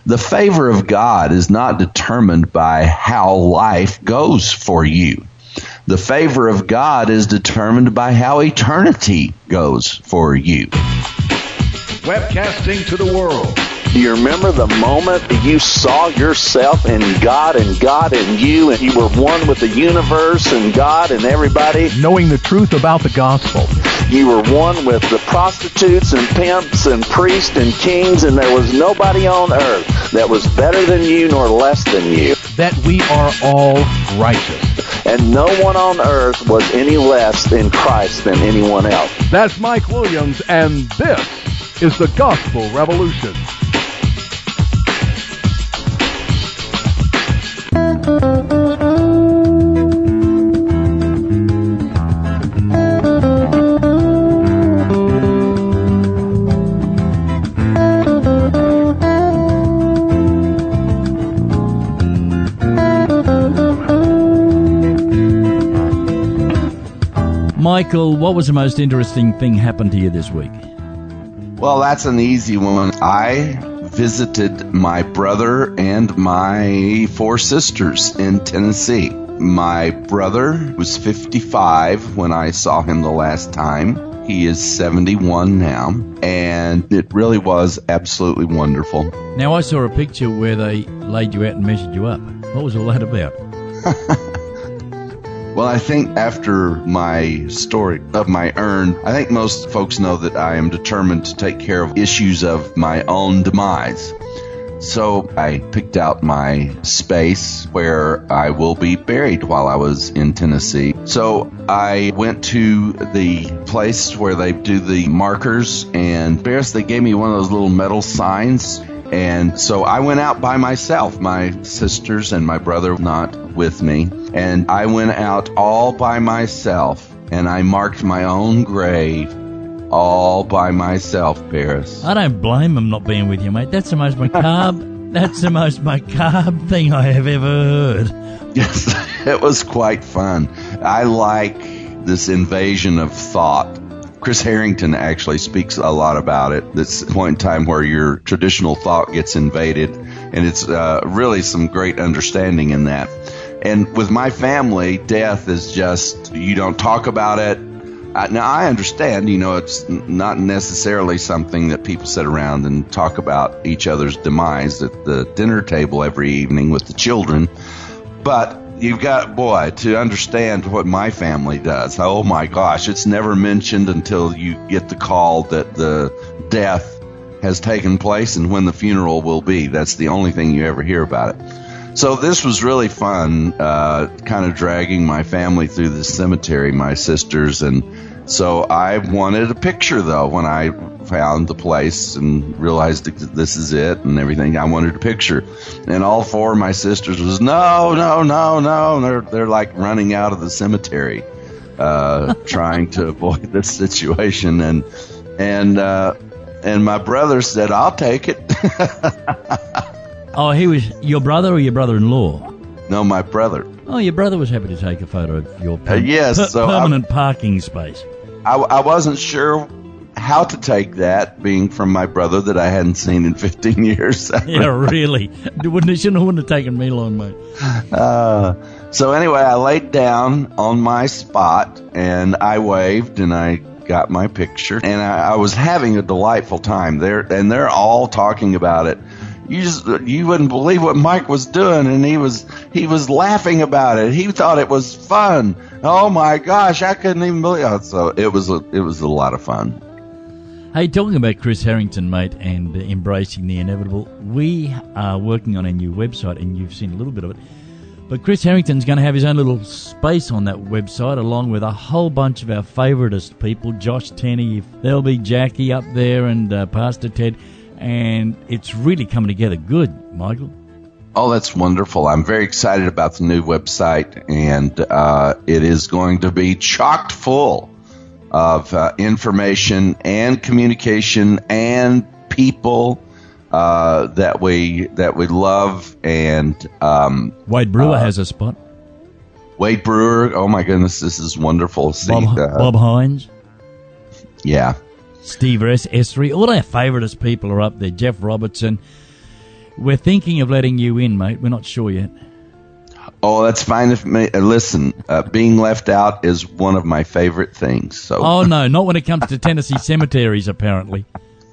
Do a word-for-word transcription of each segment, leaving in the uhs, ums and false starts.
The favor of God is not determined by how life goes for you. The favor of God is determined by how eternity goes for you. Webcasting to the world. Do you remember the moment that you saw yourself in God and God in you, and you were one with the universe and God and everybody? Knowing the truth about the gospel. You were one with the prostitutes and pimps and priests and kings, and there was nobody on earth that was better than you nor less than you. That we are all righteous. And no one on earth was any less in Christ than anyone else. That's Mike Williams, and this is the Gospel Revolution. Michael, what was the most interesting thing happened to you this week? Well, that's an easy one. I visited my brother and my four sisters in Tennessee. My brother was fifty-five when I saw him the last time. He is seventy-one now, and it really was absolutely wonderful. Now, I saw a picture where they laid you out and measured you up. What was all that about? Well, I think after my story of my urn, I think most folks know that I am determined to take care of issues of my own demise. So I picked out my space where I will be buried while I was in Tennessee. So I went to the place where they do the markers, and Barris, they gave me one of those little metal signs. And so I went out by myself, my sisters and my brother not with me. And I went out all by myself, and I marked my own grave all by myself, Barris. I don't blame them not being with you, mate. That's the most macabre, that's the most macabre thing I have ever heard. Yes, it was quite fun. I like this invasion of thought. Chris Harrington actually speaks a lot about it. This point in time where your traditional thought gets invaded, and it's uh, really some great understanding in that. And with my family, death is just, you don't talk about it. Uh, now, I understand, you know, it's not necessarily something that people sit around and talk about each other's demise at the dinner table every evening with the children. But you've got, boy, to understand what my family does. Oh, my gosh, it's never mentioned until you get the call that the death has taken place and when the funeral will be. That's the only thing you ever hear about it. So this was really fun, uh, kind of dragging my family through the cemetery, my sisters. And so I wanted a picture, though, when I found the place and realized that this is it and everything. I wanted a picture. And all four of my sisters was, no, no, no, no. And they're, they're like running out of the cemetery, uh, trying to avoid this situation. And, and, uh, and my brother said, I'll take it. Oh, he was your brother or your brother-in-law? No, my brother. Oh, your brother was happy to take a photo of your per- uh, yes, per- so permanent I, parking space. I, I wasn't sure how to take that, being from my brother that I hadn't seen in fifteen years. Yeah, really. Wouldn't it shouldn't, wouldn't have taken me long, mate. Uh, so anyway, I laid down on my spot, and I waved, and I got my picture, and I, I was having a delightful time there, and they're all talking about it. You just you wouldn't believe what Mike was doing, and he was he was laughing about it. He thought it was fun. Oh my gosh, I couldn't even believe it. So it was a, it was a lot of fun. Hey, talking about Chris Harrington, mate, and uh, embracing the inevitable, we are working on a new website, and you've seen a little bit of it. But Chris Harrington's going to have his own little space on that website, along with a whole bunch of our favoritist people, Josh Tenney. There'll be Jackie up there, and uh, Pastor Ted. And it's really coming together good, Michael. Oh, that's wonderful. I'm very excited about the new website, and uh, it is going to be chock full of uh, information and communication and people uh, that we that we love. And um, Wade Brewer uh, has a spot. Wade Brewer, oh my goodness, this is wonderful. See, Bob, uh, Bob Hines. Yeah. Steve S. Esri, all our favoritist people are up there. Jeff Robertson. We're thinking of letting you in, mate. We're not sure yet. Oh, that's fine. If me, uh, listen, uh, being left out is one of my favorite things. So. Oh, no, not when it comes to Tennessee cemeteries, apparently.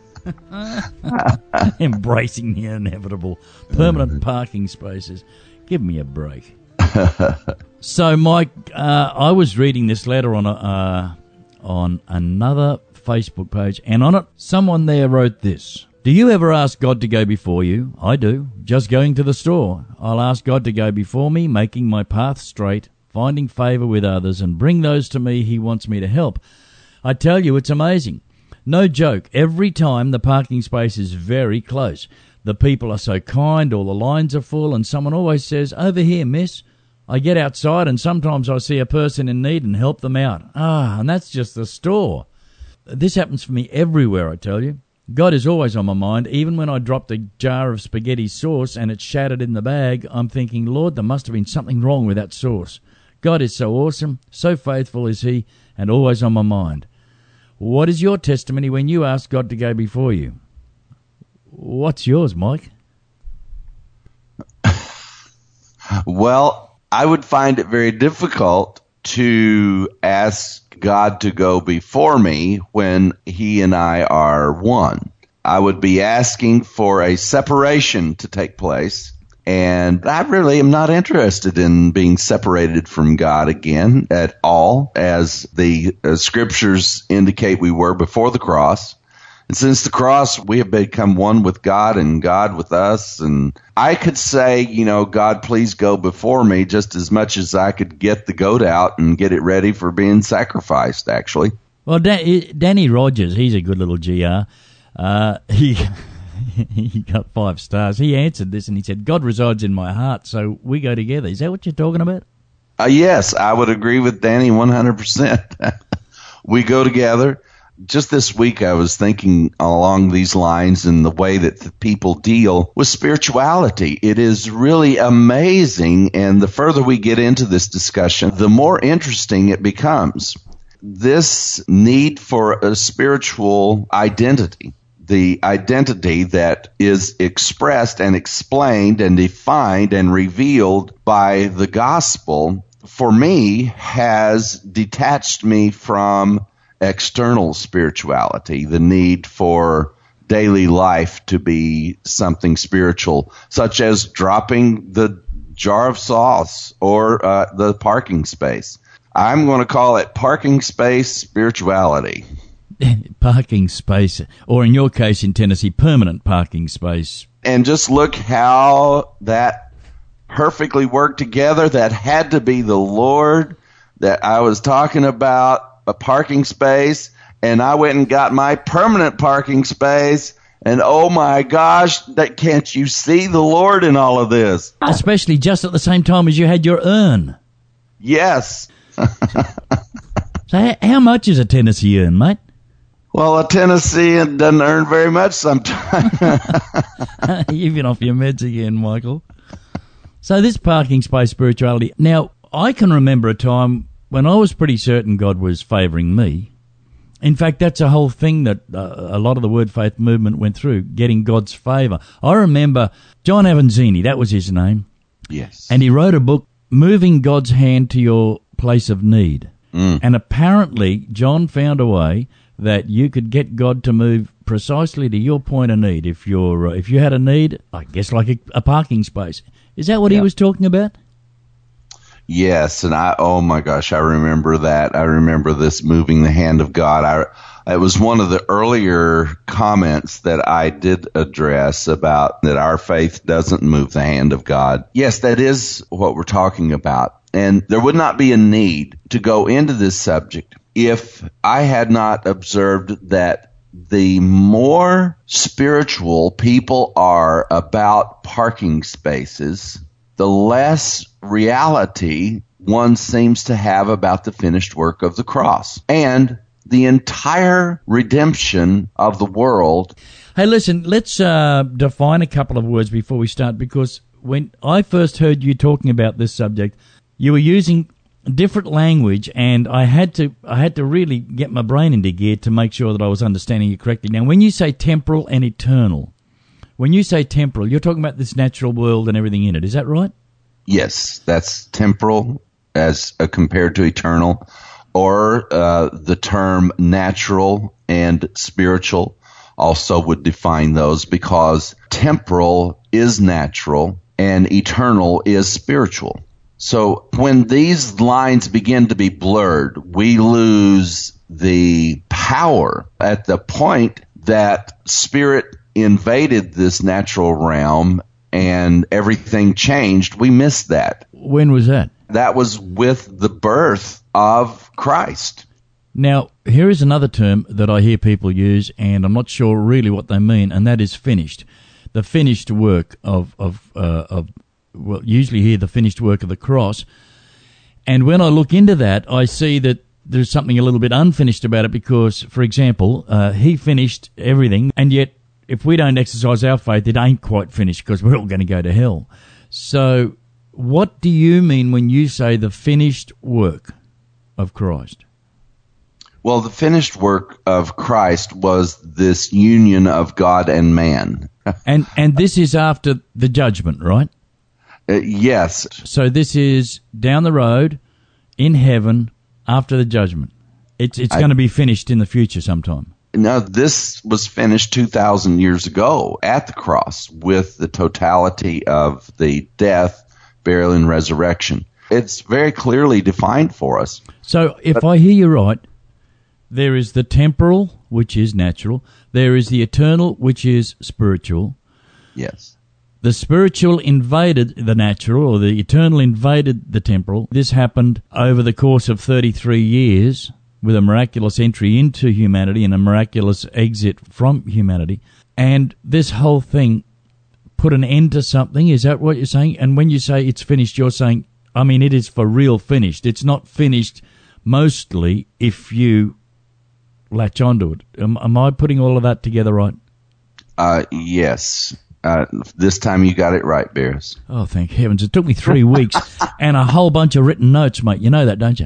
Embracing the inevitable. Permanent parking spaces. Give me a break. So, Mike, uh, I was reading this letter on a, uh, on another Facebook page, and on it, someone there wrote this. Do you ever ask God to go before you? I do. Just going to the store. I'll ask God to go before me, making my path straight, finding favour with others, and bring those to me He wants me to help. I tell you, it's amazing. No joke. Every time the parking space is very close. The people are so kind, all the lines are full, and someone always says, over here, miss. I get outside and sometimes I see a person in need and help them out. Ah, and that's just the store. This happens for me everywhere, I tell you. God is always on my mind. Even when I dropped a jar of spaghetti sauce and it shattered in the bag, I'm thinking, Lord, there must have been something wrong with that sauce. God is so awesome, so faithful is He, and always on my mind. What is your testimony when you ask God to go before you? What's yours, Mike? Well, I would find it very difficult to ask God to go before me when He and I are one. I would be asking for a separation to take place, and I really am not interested in being separated from God again at all, as the uh, scriptures indicate we were before the cross. And since the cross, we have become one with God and God with us. And I could say, you know, God, please go before me just as much as I could get the goat out and get it ready for being sacrificed, actually. Well, Dan- Danny Rogers, he's a good little G R. Uh, he, he got five stars. He answered this and he said, God resides in my heart, so we go together. Is that what you're talking about? Uh, yes, I would agree with Danny one hundred percent. We go together. Just this week, I was thinking along these lines and the way that the people deal with spirituality. It is really amazing, and the further we get into this discussion, the more interesting it becomes. This need for a spiritual identity, the identity that is expressed and explained and defined and revealed by the gospel, for me, has detached me from external spirituality, the need for daily life to be something spiritual, such as dropping the jar of sauce or uh, the parking space. I'm going to call it parking space spirituality. Parking space, or in your case in Tennessee, permanent parking space. And just look how that perfectly worked together. That had to be the Lord that I was talking about. A parking space, and I went and got my permanent parking space, and oh my gosh, that can't you see the Lord in all of this? Especially just at the same time as you had your urn. Yes. So how much is a Tennessee urn, mate? Well, a Tennessean doesn't earn very much sometimes. You've been off your meds again, Michael. So this parking space spirituality. Now, I can remember a time when I was pretty certain God was favouring me. In fact, that's a whole thing that uh, a lot of the Word Faith movement went through, getting God's favour. I remember John Avanzini, that was his name. Yes. And he wrote a book, Moving God's Hand to Your Place of Need. Mm. And apparently, John found a way that you could get God to move precisely to your point of need. If you're, uh, if you had a need, I guess like a, a parking space. Is that what yeah. he was talking about? Yes, and I, oh my gosh, I remember that. I remember this moving the hand of God. I, it was one of the earlier comments that I did address about that our faith doesn't move the hand of God. Yes, that is what we're talking about. And there would not be a need to go into this subject if I had not observed that the more spiritual people are about parking spaces, the less reality one seems to have about the finished work of the cross and the entire redemption of the world. Hey, listen, let's uh, define a couple of words before we start, because when I first heard you talking about this subject, you were using different language, and I had to I had to really get my brain into gear to make sure that I was understanding you correctly. Now, when you say temporal and eternal, When you say temporal, you're talking about this natural world and everything in it. Is that right? Yes, that's temporal as uh, compared to eternal, or uh, the term natural and spiritual also would define those, because temporal is natural and eternal is spiritual. So when these lines begin to be blurred, we lose the power at the point that spirit invaded this natural realm and everything changed. We missed that. When was that? That was with the birth of Christ. Now, here is another term that I hear people use, and I'm not sure really what they mean, and that is finished. The finished work of, of, uh, of well, usually hear the finished work of the cross. And when I look into that, I see that there's something a little bit unfinished about it because, for example, uh, he finished everything, and yet if we don't exercise our faith, it ain't quite finished because we're all going to go to hell. So what do you mean when you say the finished work of Christ? Well, the finished work of Christ was this union of God and man. and and this is after the judgment, right? Uh, yes. So this is down the road in heaven after the judgment. It's it's going to be finished in the future sometime. No, this was finished two thousand years ago at the cross with the totality of the death, burial, and resurrection. It's very clearly defined for us. So if but, I hear you right, there is the temporal, which is natural. There is the eternal, which is spiritual. Yes. The spiritual invaded the natural, or the eternal invaded the temporal. This happened over the course of thirty-three years with a miraculous entry into humanity and a miraculous exit from humanity. And this whole thing put an end to something. Is that what you're saying? And when you say it's finished, you're saying, I mean, it is for real finished. It's not finished mostly if you latch onto it. Am, am I putting all of that together right? Uh, yes. Uh, this time you got it right, Bears. Oh, thank heavens. It took me three weeks and a whole bunch of written notes, mate. You know that, don't you?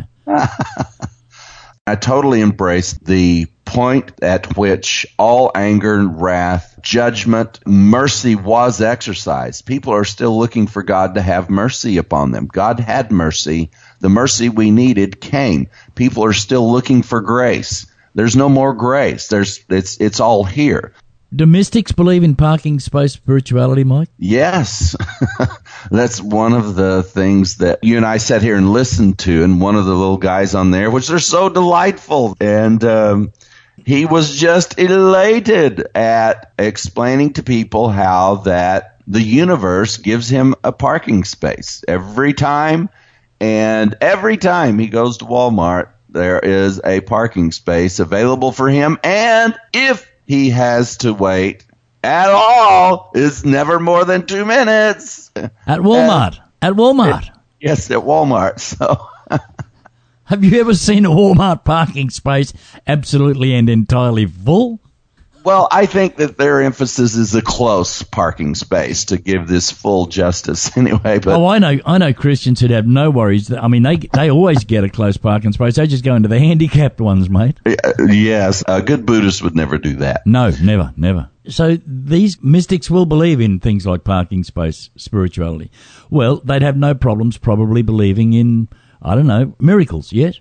I totally embrace the point at which all anger, wrath, judgment, mercy was exercised. People are still looking for God to have mercy upon them. God had mercy. The mercy we needed came. People are still looking for grace. There's no more grace. There's it's it's all here. Do mystics believe in parking space spirituality, Mike? Yes. That's one of the things that you and I sat here and listened to, and one of the little guys on there, which are so delightful. And um, he was just elated at explaining to people how that the universe gives him a parking space every time. And every time he goes to Walmart, there is a parking space available for him. And if he has to wait at all, it's never more than two minutes. At Walmart. At Walmart. Yes, at Walmart. So, have you ever seen a Walmart parking space absolutely and entirely full? Well, I think that their emphasis is a close parking space to give this full justice anyway. But oh, I know, I know Christians that have no worries. I mean, they they always get a close parking space. They just go into the handicapped ones, mate. Yes, a good Buddhist would never do that. No, never, never. So these mystics will believe in things like parking space spirituality. Well, they'd have no problems probably believing in, I don't know, miracles, yes?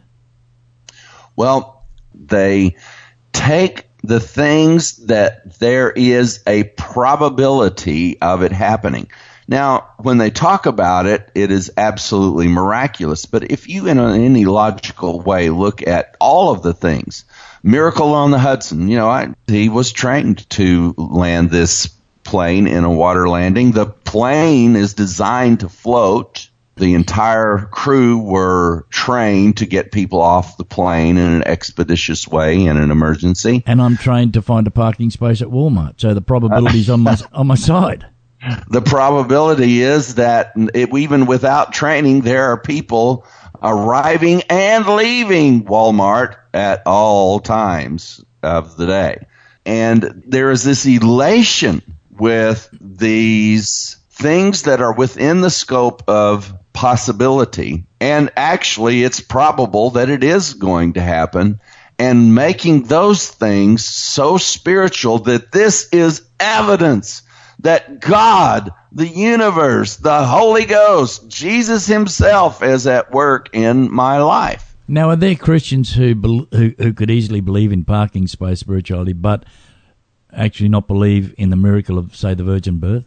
Well, they take the things that there is a probability of it happening. Now, when they talk about it, it is absolutely miraculous. But if you, in any logical way, look at all of the things, Miracle on the Hudson, you know, I, he was trained to land this plane in a water landing. The plane is designed to float. The entire crew were trained to get people off the plane in an expeditious way in an emergency. And I'm trained to find a parking space at Walmart, so the probability's on my on my side. The probability is that it, even without training, there are people arriving and leaving Walmart at all times of the day. And there is this elation with these things that are within the scope of possibility, and actually it's probable that it is going to happen, and making those things so spiritual that this is evidence that God, the universe, the Holy Ghost, Jesus himself is at work in my life. Now, are there Christians who, bel who who could easily believe in parking space spirituality, but actually not believe in the miracle of, say, the virgin birth?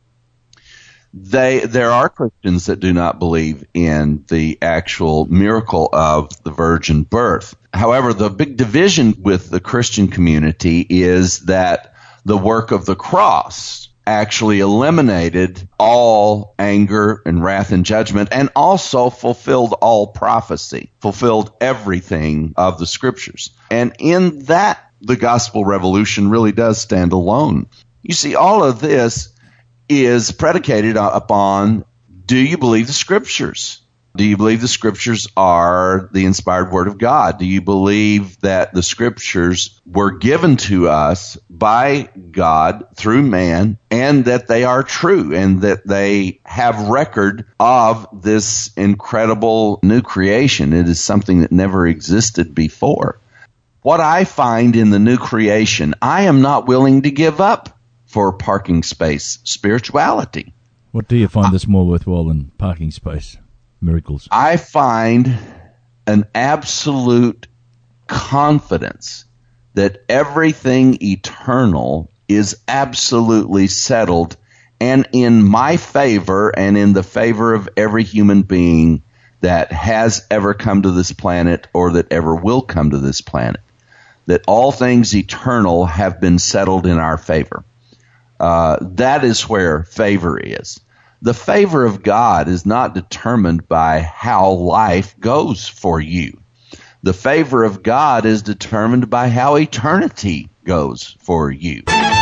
They, there are Christians that do not believe in the actual miracle of the virgin birth. However, the big division with the Christian community is that the work of the cross actually eliminated all anger and wrath and judgment, and also fulfilled all prophecy, fulfilled everything of the scriptures. And in that, the gospel revolution really does stand alone. You see, all of this is predicated upon, do you believe the scriptures? Do you believe the scriptures are the inspired word of God? Do you believe that the scriptures were given to us by God through man, and that they are true, and that they have record of this incredible new creation? It is something that never existed before. What I find in the new creation, I am not willing to give up for parking space spirituality. What do you find that's more worthwhile than parking space miracles? I find an absolute confidence that everything eternal is absolutely settled and in my favor and in the favor of every human being that has ever come to this planet or that ever will come to this planet. That all things eternal have been settled in our favor. Uh, that is where favor is. The favor of God is not determined by how life goes for you. The favor of God is determined by how eternity goes for you.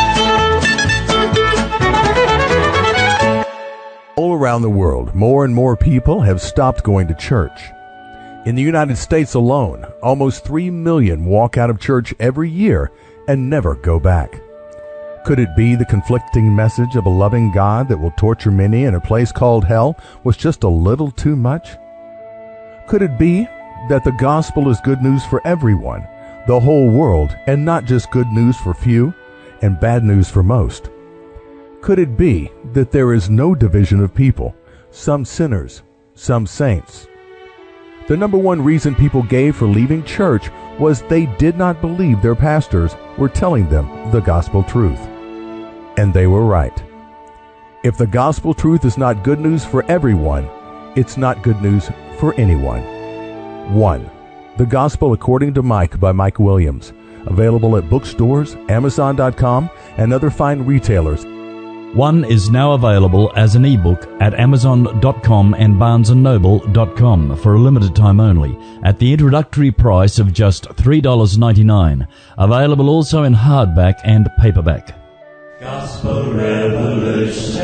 All around the world, more and more people have stopped going to church. In the United States alone, almost three million walk out of church every year and never go back. Could it be the conflicting message of a loving God that will torture many in a place called hell was just a little too much? Could it be that the gospel is good news for everyone, the whole world, and not just good news for few and bad news for most? Could it be that there is no division of people, some sinners, some saints? The number one reason people gave for leaving church was they did not believe their pastors were telling them the gospel truth. And they were right. If the gospel truth is not good news for everyone, it's not good news for anyone. One, The Gospel According to Mike by Mike Williams, available at bookstores, Amazon dot com, and other fine retailers. One is now available as an ebook at Amazon dot com and Barnes and Noble dot com for a limited time only, at the introductory price of just three dollars and ninety-nine cents. Available also in hardback and paperback. Gospel Revolution.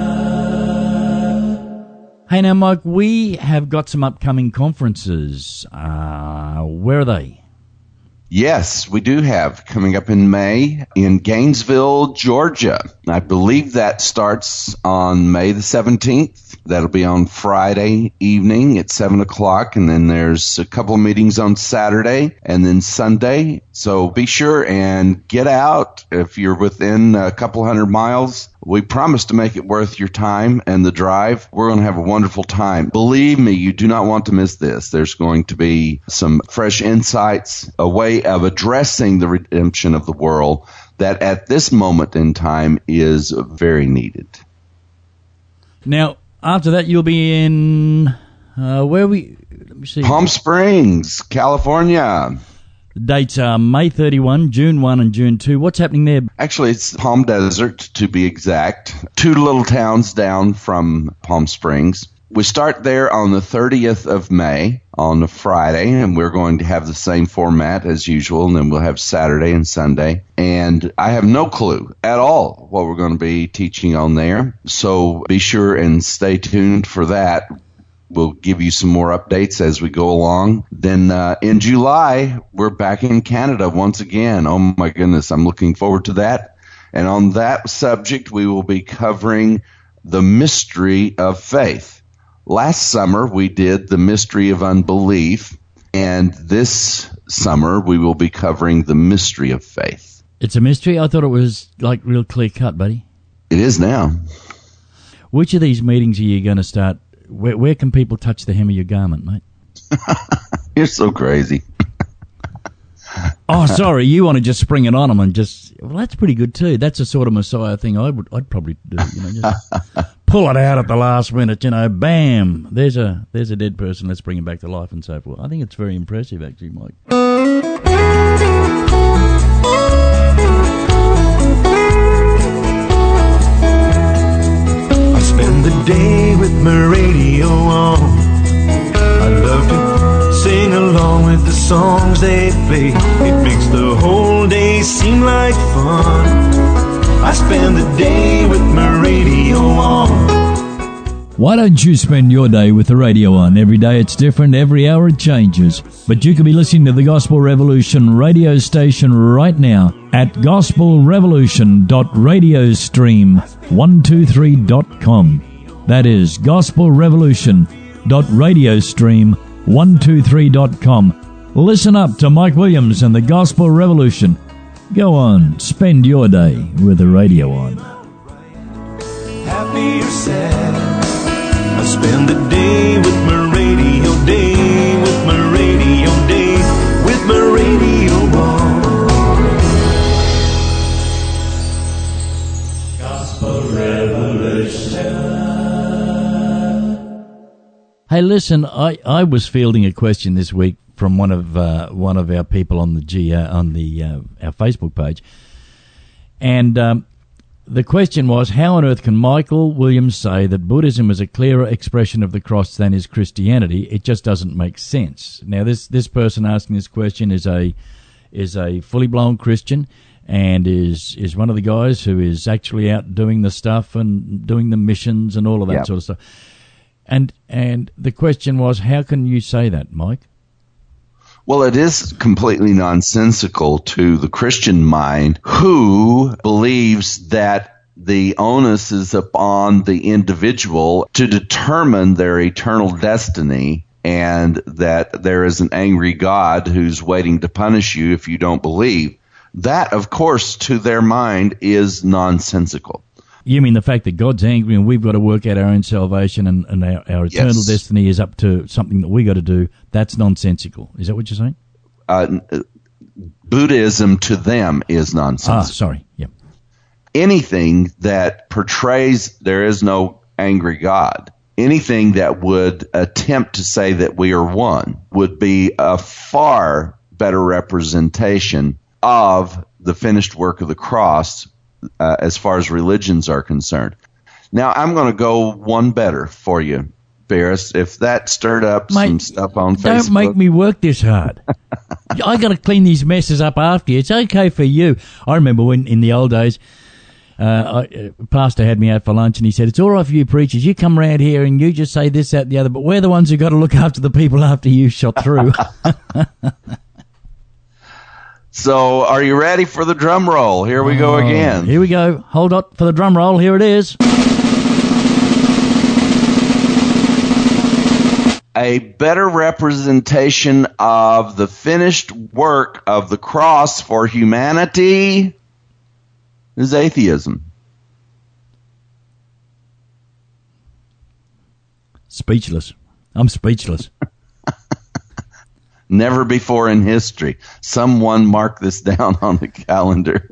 Hey now, Mike, we have got some upcoming conferences. Uh, where are they? Yes, we do have coming up in May in Gainesville, Georgia. I believe that starts on May the seventeenth. That'll be on Friday evening at seven o'clock, and then there's a couple of meetings on Saturday and then Sunday. So be sure and get out if you're within a couple hundred miles. We promise to make it worth your time and the drive. We're going to have a wonderful time. Believe me, you do not want to miss this. There's going to be some fresh insights, a way of addressing the redemption of the world that at this moment in time is very needed. Now, after that, you'll be in, uh, where we, let me see. Palm Springs, California. The dates are May thirty-first, June first, and June second. What's happening there? Actually, it's Palm Desert, to be exact. Two little towns down from Palm Springs. We start there on the thirtieth of May on a Friday, and we're going to have the same format as usual, and then we'll have Saturday and Sunday. And I have no clue at all what we're going to be teaching on there, so be sure and stay tuned for that. We'll give you some more updates as we go along. Then uh, in July, we're back in Canada once again. Oh, my goodness, I'm looking forward to that. And on that subject, we will be covering the mystery of faith. Last summer, we did the mystery of unbelief, and this summer, we will be covering the mystery of faith. It's a mystery? I thought it was, like, real clear-cut, buddy. It is now. Which of these meetings are you going to start? Where, where can people touch the hem of your garment, mate? You're so crazy. Oh, sorry, you want to just spring it on them and just, well, that's pretty good too. That's a sort of Messiah thing I would, I'd probably do, you know, just pull it out at the last minute, you know, bam, there's a, there's a dead person, let's bring him back to life and so forth. I think it's very impressive, actually, Mike. I spend the day with my radio on. I love to sing along with the songs they play. It makes the whole day seem like fun. I spend the day with my radio on. Why don't you spend your day with the radio on? Every day it's different, every hour it changes. But you could be listening to the Gospel Revolution radio station right now at gospel revolution dot radio stream one two three dot com. That is gospel revolution dot radio stream one two three dot com. Listen up to Mike Williams and the Gospel Revolution. Go on, spend your day with the radio on. Happy or sad, I spend the day with my radio day, with my radio day, with my radio on. Gospel Revolution. Hey, listen, I, I was fielding a question this week from one of uh, one of our people on the G uh, on the uh, our Facebook page, and um, the question was, how on earth can Michael Williams say that Buddhism is a clearer expression of the cross than is Christianity? It just doesn't make sense. Now, this this person asking this question is a is a fully blown Christian and is is one of the guys who is actually out doing the stuff and doing the missions and all of that Yep. sort of stuff. And and the question was, how can you say that, Mike? Well, it is completely nonsensical to the Christian mind, who believes that the onus is upon the individual to determine their eternal destiny, and that there is an angry God who's waiting to punish you if you don't believe. That, of course, to their mind is nonsensical. You mean the fact that God's angry and we've got to work out our own salvation and, and our, our eternal Yes. destiny is up to something that we got to do? That's nonsensical. Is that what you're saying? Uh, Buddhism to them is Ah, nonsensical. sorry. Yeah. Anything that portrays there is no angry God, anything that would attempt to say that we are one, would be a far better representation of the finished work of the cross uh, as far as religions are concerned. Now, I'm going to go one better for you, Barris. If that stirred up Mate, some stuff on Facebook. Don't make me work this hard. I got to clean these messes up after you. It's okay for you. I remember when in the old days, uh, I, uh, Pastor had me out for lunch and he said, "It's all right for you preachers. You come around here and you just say this, that, and the other, but we're the ones who got to look after the people after you shot through." So, are you ready for the drum roll? Here we go Oh, again. Here we go. Hold on for the drum roll. Here it is. A better representation of the finished work of the cross for humanity is atheism. Speechless. I'm speechless. Never before in history. Someone mark this down on the calendar.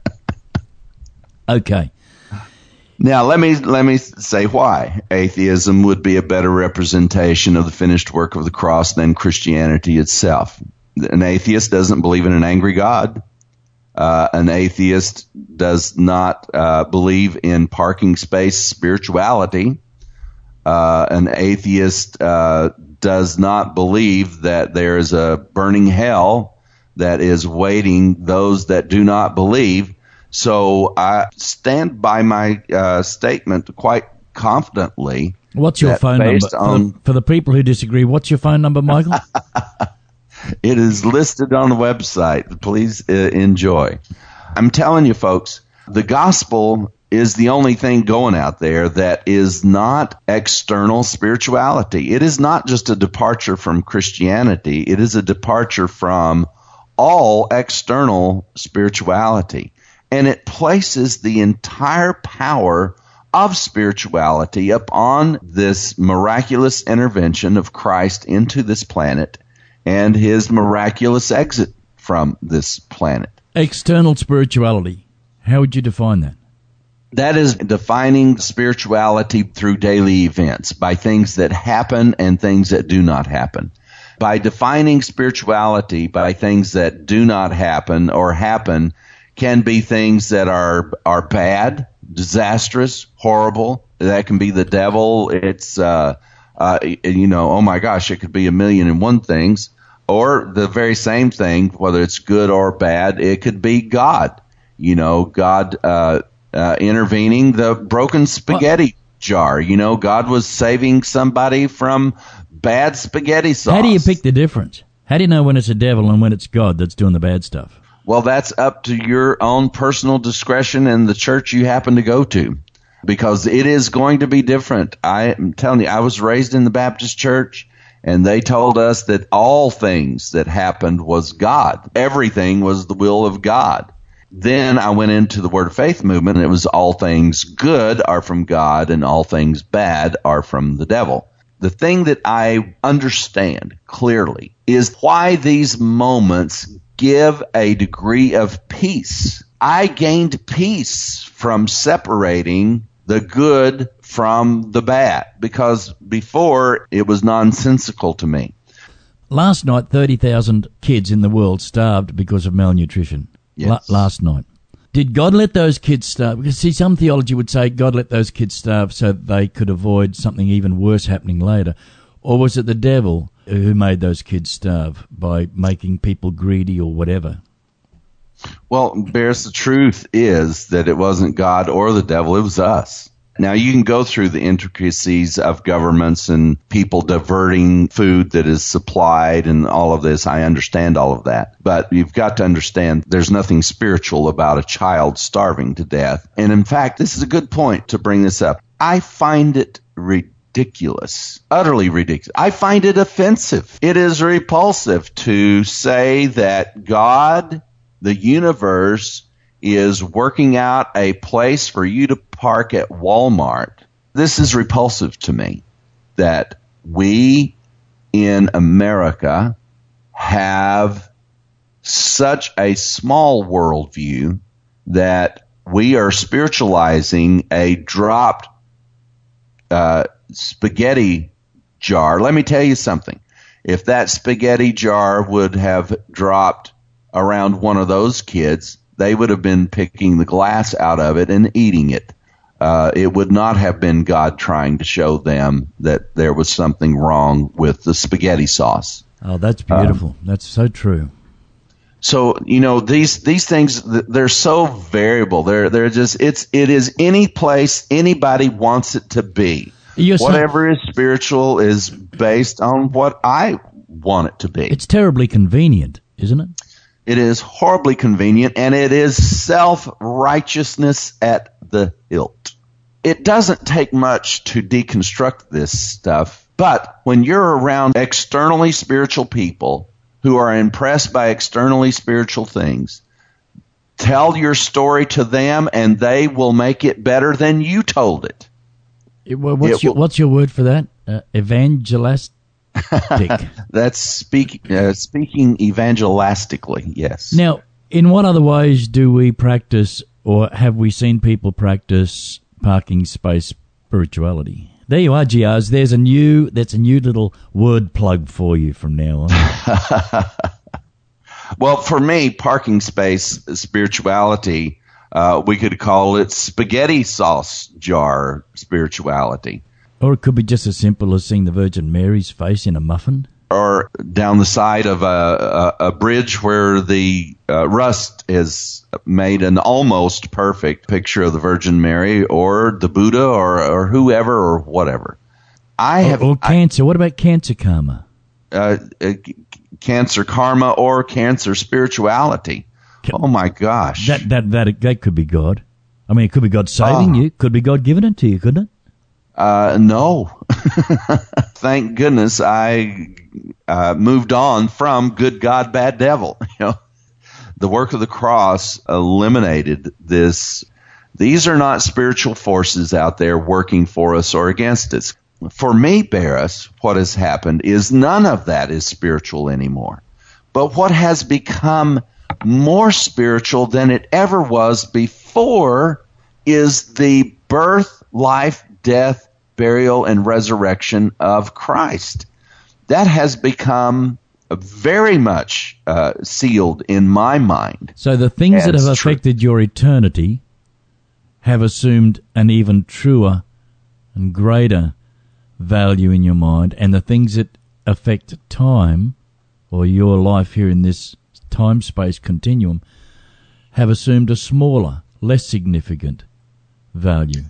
Okay. Now, let me let me say why atheism would be a better representation of the finished work of the cross than Christianity itself. An atheist doesn't believe in an angry God. Uh, an atheist does not uh, believe in parking space spirituality. Uh, an atheist uh, does not believe that there is a burning hell that is waiting those that do not believe. So I stand by my uh, statement quite confidently. What's your that phone number? based For on- the, for the people who disagree, what's your phone number, Michael? It is listed on the website. Please uh, enjoy. I'm telling you, folks, the gospel is the only thing going out there that is not external spirituality. It is not just a departure from Christianity. It is a departure from all external spirituality. and it places the entire power of spirituality upon this miraculous intervention of Christ into this planet and his miraculous exit from this planet. External spirituality. How would you define that? That is defining spirituality through daily events, by things that happen and things that do not happen. By defining spirituality by things that do not happen or happen can be things that are are bad, disastrous, horrible. That can be the devil. It's, uh, uh, you know, oh my gosh, it could be a million and one things. Or the very same thing, whether it's good or bad, it could be God. You know, God uh, uh, intervening the broken spaghetti what? jar. You know, God was saving somebody from bad spaghetti sauce. How do you pick the difference? How do you know when it's a devil and when it's God that's doing the bad stuff? Well, that's up to your own personal discretion and the church you happen to go to, because it is going to be different. I am telling you, I was raised in the Baptist church, and they told us that all things that happened was God. Everything was the will of God. Then I went into the Word of Faith movement, and it was all things good are from God, and all things bad are from the devil. The thing that I understand clearly is why these moments give a degree of peace. I gained peace from separating the good from the bad, because before it was nonsensical to me. Last night, thirty thousand kids in the world starved because of malnutrition. Yes. La- last night. Did God let those kids starve? Because, see, some theology would say God let those kids starve so they could avoid something even worse happening later. Or was it the devil who made those kids starve by making people greedy or whatever? Well, Bears, the truth is that it wasn't God or the devil, it was us. Now, you can go through the intricacies of governments and people diverting food that is supplied and all of this. I understand all of that. But you've got to understand there's nothing spiritual about a child starving to death. And in fact, this is a good point to bring this up. I find it ridiculous, utterly ridiculous. I find it offensive. It is repulsive to say that God, the universe, is working out a place for you to park at Walmart. This is repulsive to me, that we in America have such a small worldview that we are spiritualizing a dropped uh, spaghetti jar. Let me tell you something. If that spaghetti jar would have dropped around one of those kids, they would have been picking the glass out of it and eating it. Uh, it would not have been God trying to show them that there was something wrong with the spaghetti sauce. Oh, that's beautiful. Um, that's so true. So, you know, these these things, they're so variable. They're they're just it's it is any place anybody wants it to be. You're Whatever so, is spiritual is based on what I want it to be. It's terribly convenient, isn't it? It is horribly convenient, and it is self-righteousness at the hilt. It doesn't take much to deconstruct this stuff, but when you're around externally spiritual people who are impressed by externally spiritual things, tell your story to them, and they will make it better than you told it. it well, what's, it your, will, what's your word for that? Uh, evangelist? That's speak, uh, speaking evangelistically, yes. Now, in what other ways do we practice, or have we seen people practice parking space spirituality? There you are, G Rs. There's a new, that's a new little word plug for you from now on. Well, for me, parking space spirituality, uh, we could call it spaghetti sauce jar spirituality. Or it could be just as simple as seeing the Virgin Mary's face in a muffin. Or down the side of a, a, a bridge where the uh, rust has made an almost perfect picture of the Virgin Mary or the Buddha or, or whoever or whatever. I have Or, or cancer. I, what about cancer karma? Uh, uh, cancer karma or cancer spirituality. Can, oh, my gosh. That, that, that, that could be God. I mean, it could be God saving oh. you. Could be God giving it to you, couldn't it? Uh, no. Thank goodness I uh, moved on from good God, bad devil. You know, the work of the cross eliminated this. These are not spiritual forces out there working for us or against us. For me, Barris, what has happened is none of that is spiritual anymore. But what has become more spiritual than it ever was before is the birth, life, death, burial, and resurrection of Christ. That has become very much uh, sealed in my mind. So the things that have As true. affected your eternity have assumed an even truer and greater value in your mind, and the things that affect time or your life here in this time-space continuum have assumed a smaller, less significant value.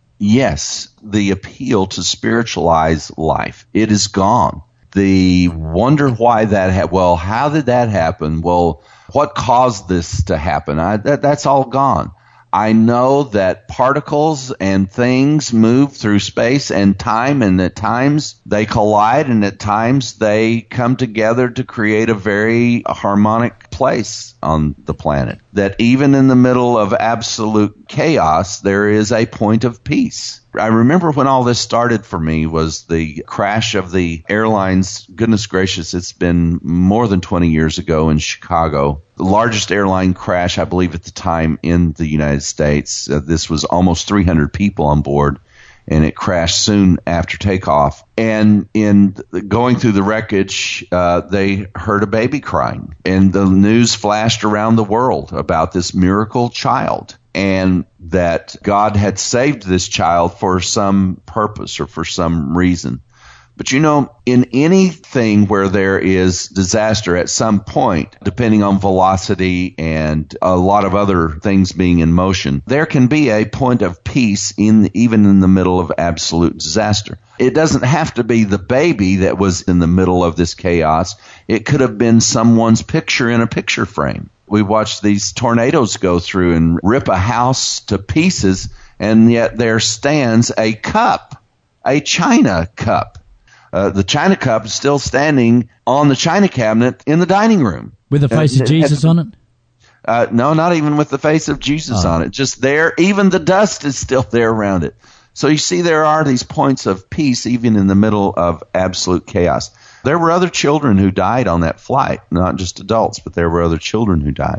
Yes, the appeal to spiritualize life, it is gone. The wonder why that ha- well, how did that happen? Well, what caused this to happen? I, that, that's all gone. I know that particles and things move through space and time, and at times they collide, and at times they come together to create a very harmonic place on the planet. That even in the middle of absolute chaos, there is a point of peace. I remember when all this started for me was the crash of the airlines. Goodness gracious, it's been more than twenty years ago in Chicago. The largest airline crash, I believe, at the time in the United States. Uh, this was almost three hundred people on board, and it crashed soon after takeoff. And in going through the wreckage, uh, they heard a baby crying, and the news flashed around the world about this miracle child, and that God had saved this child for some purpose or for some reason. But you know, in anything where there is disaster at some point, depending on velocity and a lot of other things being in motion, there can be a point of peace in even in the middle of absolute disaster. It doesn't have to be the baby that was in the middle of this chaos. It could have been someone's picture in a picture frame. We watched these tornadoes go through and rip a house to pieces, and yet there stands a cup, a china cup. Uh, the china cup is still standing on the china cabinet in the dining room. With the face Uh, of Jesus on it? Uh, no, not even with the face of Jesus Oh. on it. Just there, even the dust is still there around it. So you see, there are these points of peace even in the middle of absolute chaos. There were other children who died on that flight, not just adults, but there were other children who died.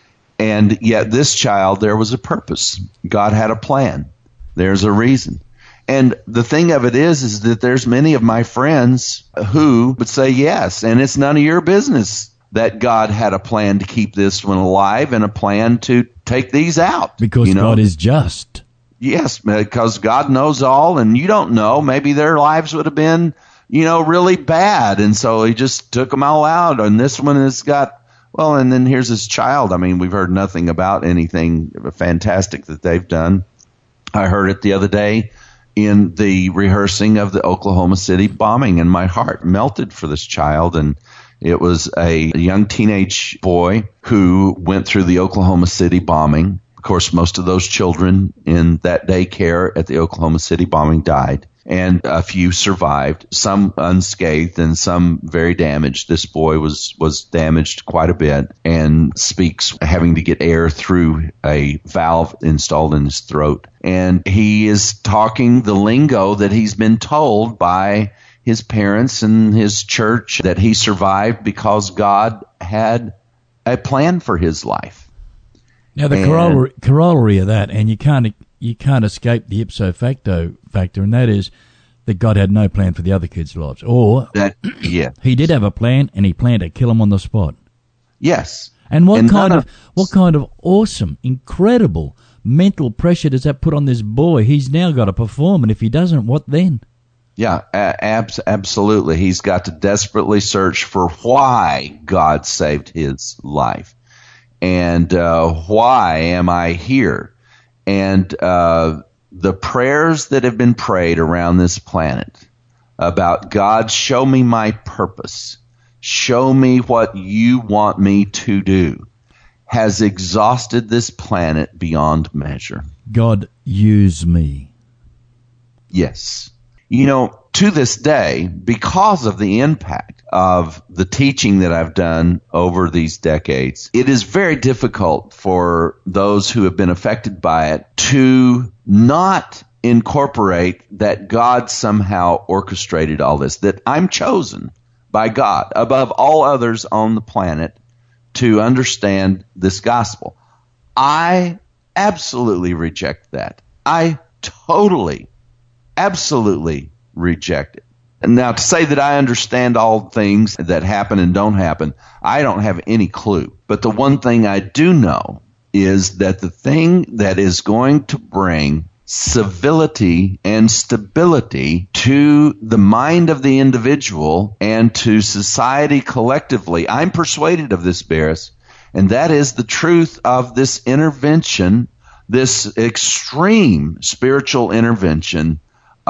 And yet this child, there was a purpose. God had a plan. There's a reason. And the thing of it is, is that there's many of my friends who would say yes, and it's none of your business that God had a plan to keep this one alive and a plan to take these out. Because you know? God is just. Yes, because God knows all, and you don't know. Maybe their lives would have been, you know, really bad, and so he just took them all out. And this one has got, well, and then here's his child. I mean, we've heard nothing about anything fantastic that they've done. I heard it the other day in the rehearsing of the Oklahoma City bombing, and my heart melted for this child. And it was a young teenage boy who went through the Oklahoma City bombing. Of course, most of those children in that daycare at the Oklahoma City bombing died, and a few survived, some unscathed and some very damaged. This boy was, was damaged quite a bit and speaks having to get air through a valve installed in his throat. And he is talking the lingo that he's been told by his parents and his church, that he survived because God had a plan for his life. Now, the And- corollary, corollary of that, and you can't you can't escape the ipso facto factor, and that is that God had no plan for the other kids' lives. Or That, yeah, he did have a plan, and he planned to kill them on the spot. yes. And what And kind none of what kind of awesome, incredible mental pressure does that put on this boy? He's now got to perform, and if he doesn't, what then? Yeah, a- abs- absolutely. He's got to desperately search for why God saved his life. And uh, why am I here? And uh, the prayers that have been prayed around this planet about, God, show me my purpose, show me what you want me to do, has exhausted this planet beyond measure. God, use me. Yes. You know, to this day, because of the impact of the teaching that I've done over these decades, it is very difficult for those who have been affected by it to not incorporate that God somehow orchestrated all this, that I'm chosen by God above all others on the planet to understand this gospel. I absolutely reject that. I totally, absolutely reject it. And now, to say that I understand all things that happen and don't happen, I don't have any clue. But the one thing I do know is that the thing that is going to bring civility and stability to the mind of the individual and to society collectively, I'm persuaded of this, Barris, and that is the truth of this intervention, this extreme spiritual intervention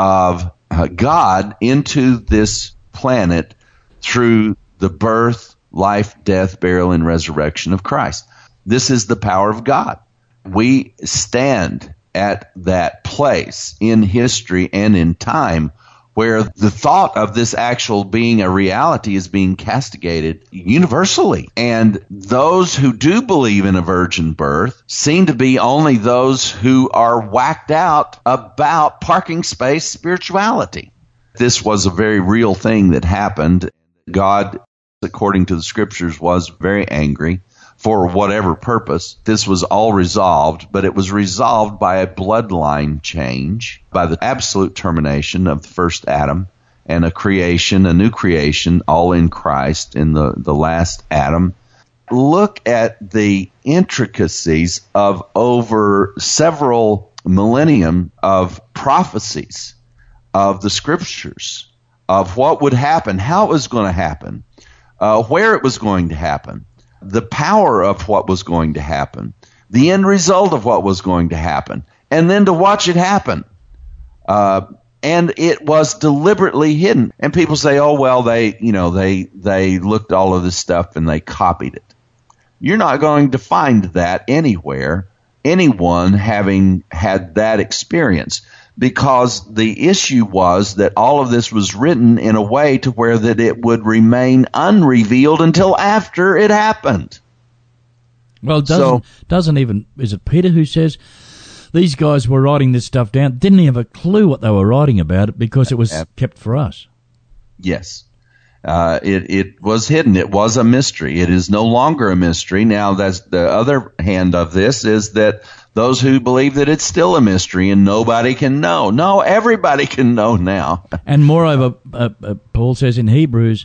of uh, God into this planet through the birth, life, death, burial, and resurrection of Christ. This is the power of God. We stand at that place in history and in time where the thought of this actual being a reality is being castigated universally. And those who do believe in a virgin birth seem to be only those who are whacked out about parking space spirituality. This was a very real thing that happened. God, according to the scriptures, was very angry for whatever purpose. This was all resolved, but it was resolved by a bloodline change, by the absolute termination of the first Adam, and a creation, a new creation, all in Christ, in the, the last Adam. Look at the intricacies of over several millennium of prophecies of the scriptures, of what would happen, how it was going to happen, uh, where it was going to happen, the power of what was going to happen, the end result of what was going to happen, and then to watch it happen. Uh, and it was deliberately hidden. And people say, oh, well, they, you know, they, they looked all of this stuff and they copied it. You're not going to find that anywhere, anyone having had that experience, because the issue was that all of this was written in a way to where that it would remain unrevealed until after it happened. Well, doesn't, so, doesn't even, is it Peter who says these guys were writing this stuff down, didn't have a clue what they were writing about it because it was uh, kept for us? Yes. Uh, it, it was hidden. It was a mystery. It is no longer a mystery. Now, that's the other hand of this, is that those who believe that it's still a mystery and nobody can know. No, everybody can know now. And moreover, uh, uh, Paul says in Hebrews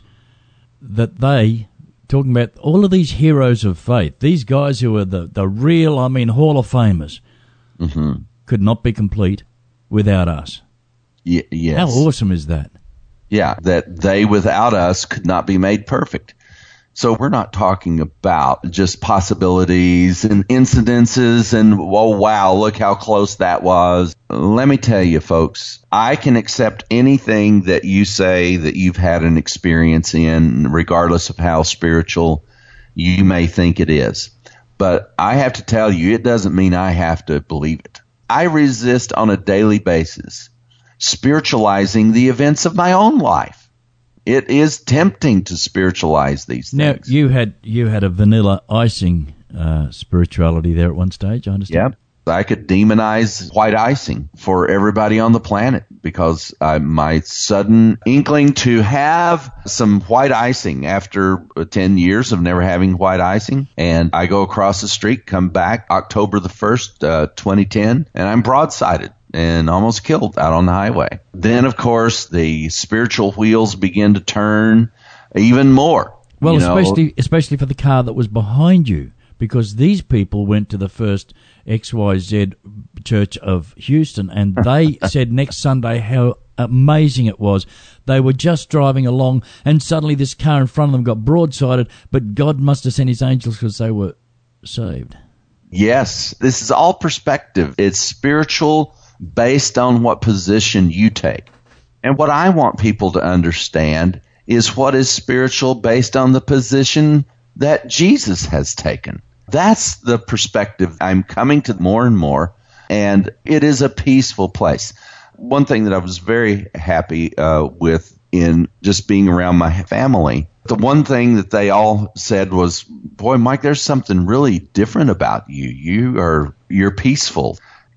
that they, talking about all of these heroes of faith, these guys who are the, the real, I mean, Hall of Famers, mm-hmm. could not be complete without us. Y- yes. How awesome is that? Yeah, that they without us could not be made perfect. So we're not talking about just possibilities and incidences and, oh, wow, look how close that was. Let me tell you, folks, I can accept anything that you say that you've had an experience in, regardless of how spiritual you may think it is. But I have to tell you, it doesn't mean I have to believe it. I resist on a daily basis spiritualizing the events of my own life. It is tempting to spiritualize these things. Now, you had you had a vanilla icing uh, spirituality there at one stage, I understand. Yeah, I could demonize white icing for everybody on the planet because uh, my sudden inkling to have some white icing after ten years of never having white icing, and I go across the street, come back October the first, uh, twenty ten, and I'm broadsided and almost killed out on the highway. Then, of course, the spiritual wheels begin to turn even more. Well, you know, especially especially for the car that was behind you, because these people went to the first X Y Z Church of Houston, and they said next Sunday how amazing it was. They were just driving along, and suddenly this car in front of them got broadsided, but God must have sent his angels because they were saved. Yes, this is all perspective. It's spiritual based on what position you take. And what I want people to understand is what is spiritual based on the position that Jesus has taken. That's the perspective I'm coming to more and more, and it is a peaceful place. One thing that I was very happy uh, with in just being around my family. The one thing that they all said was, boy, Mike, there's something really different about you. You are, you're peaceful.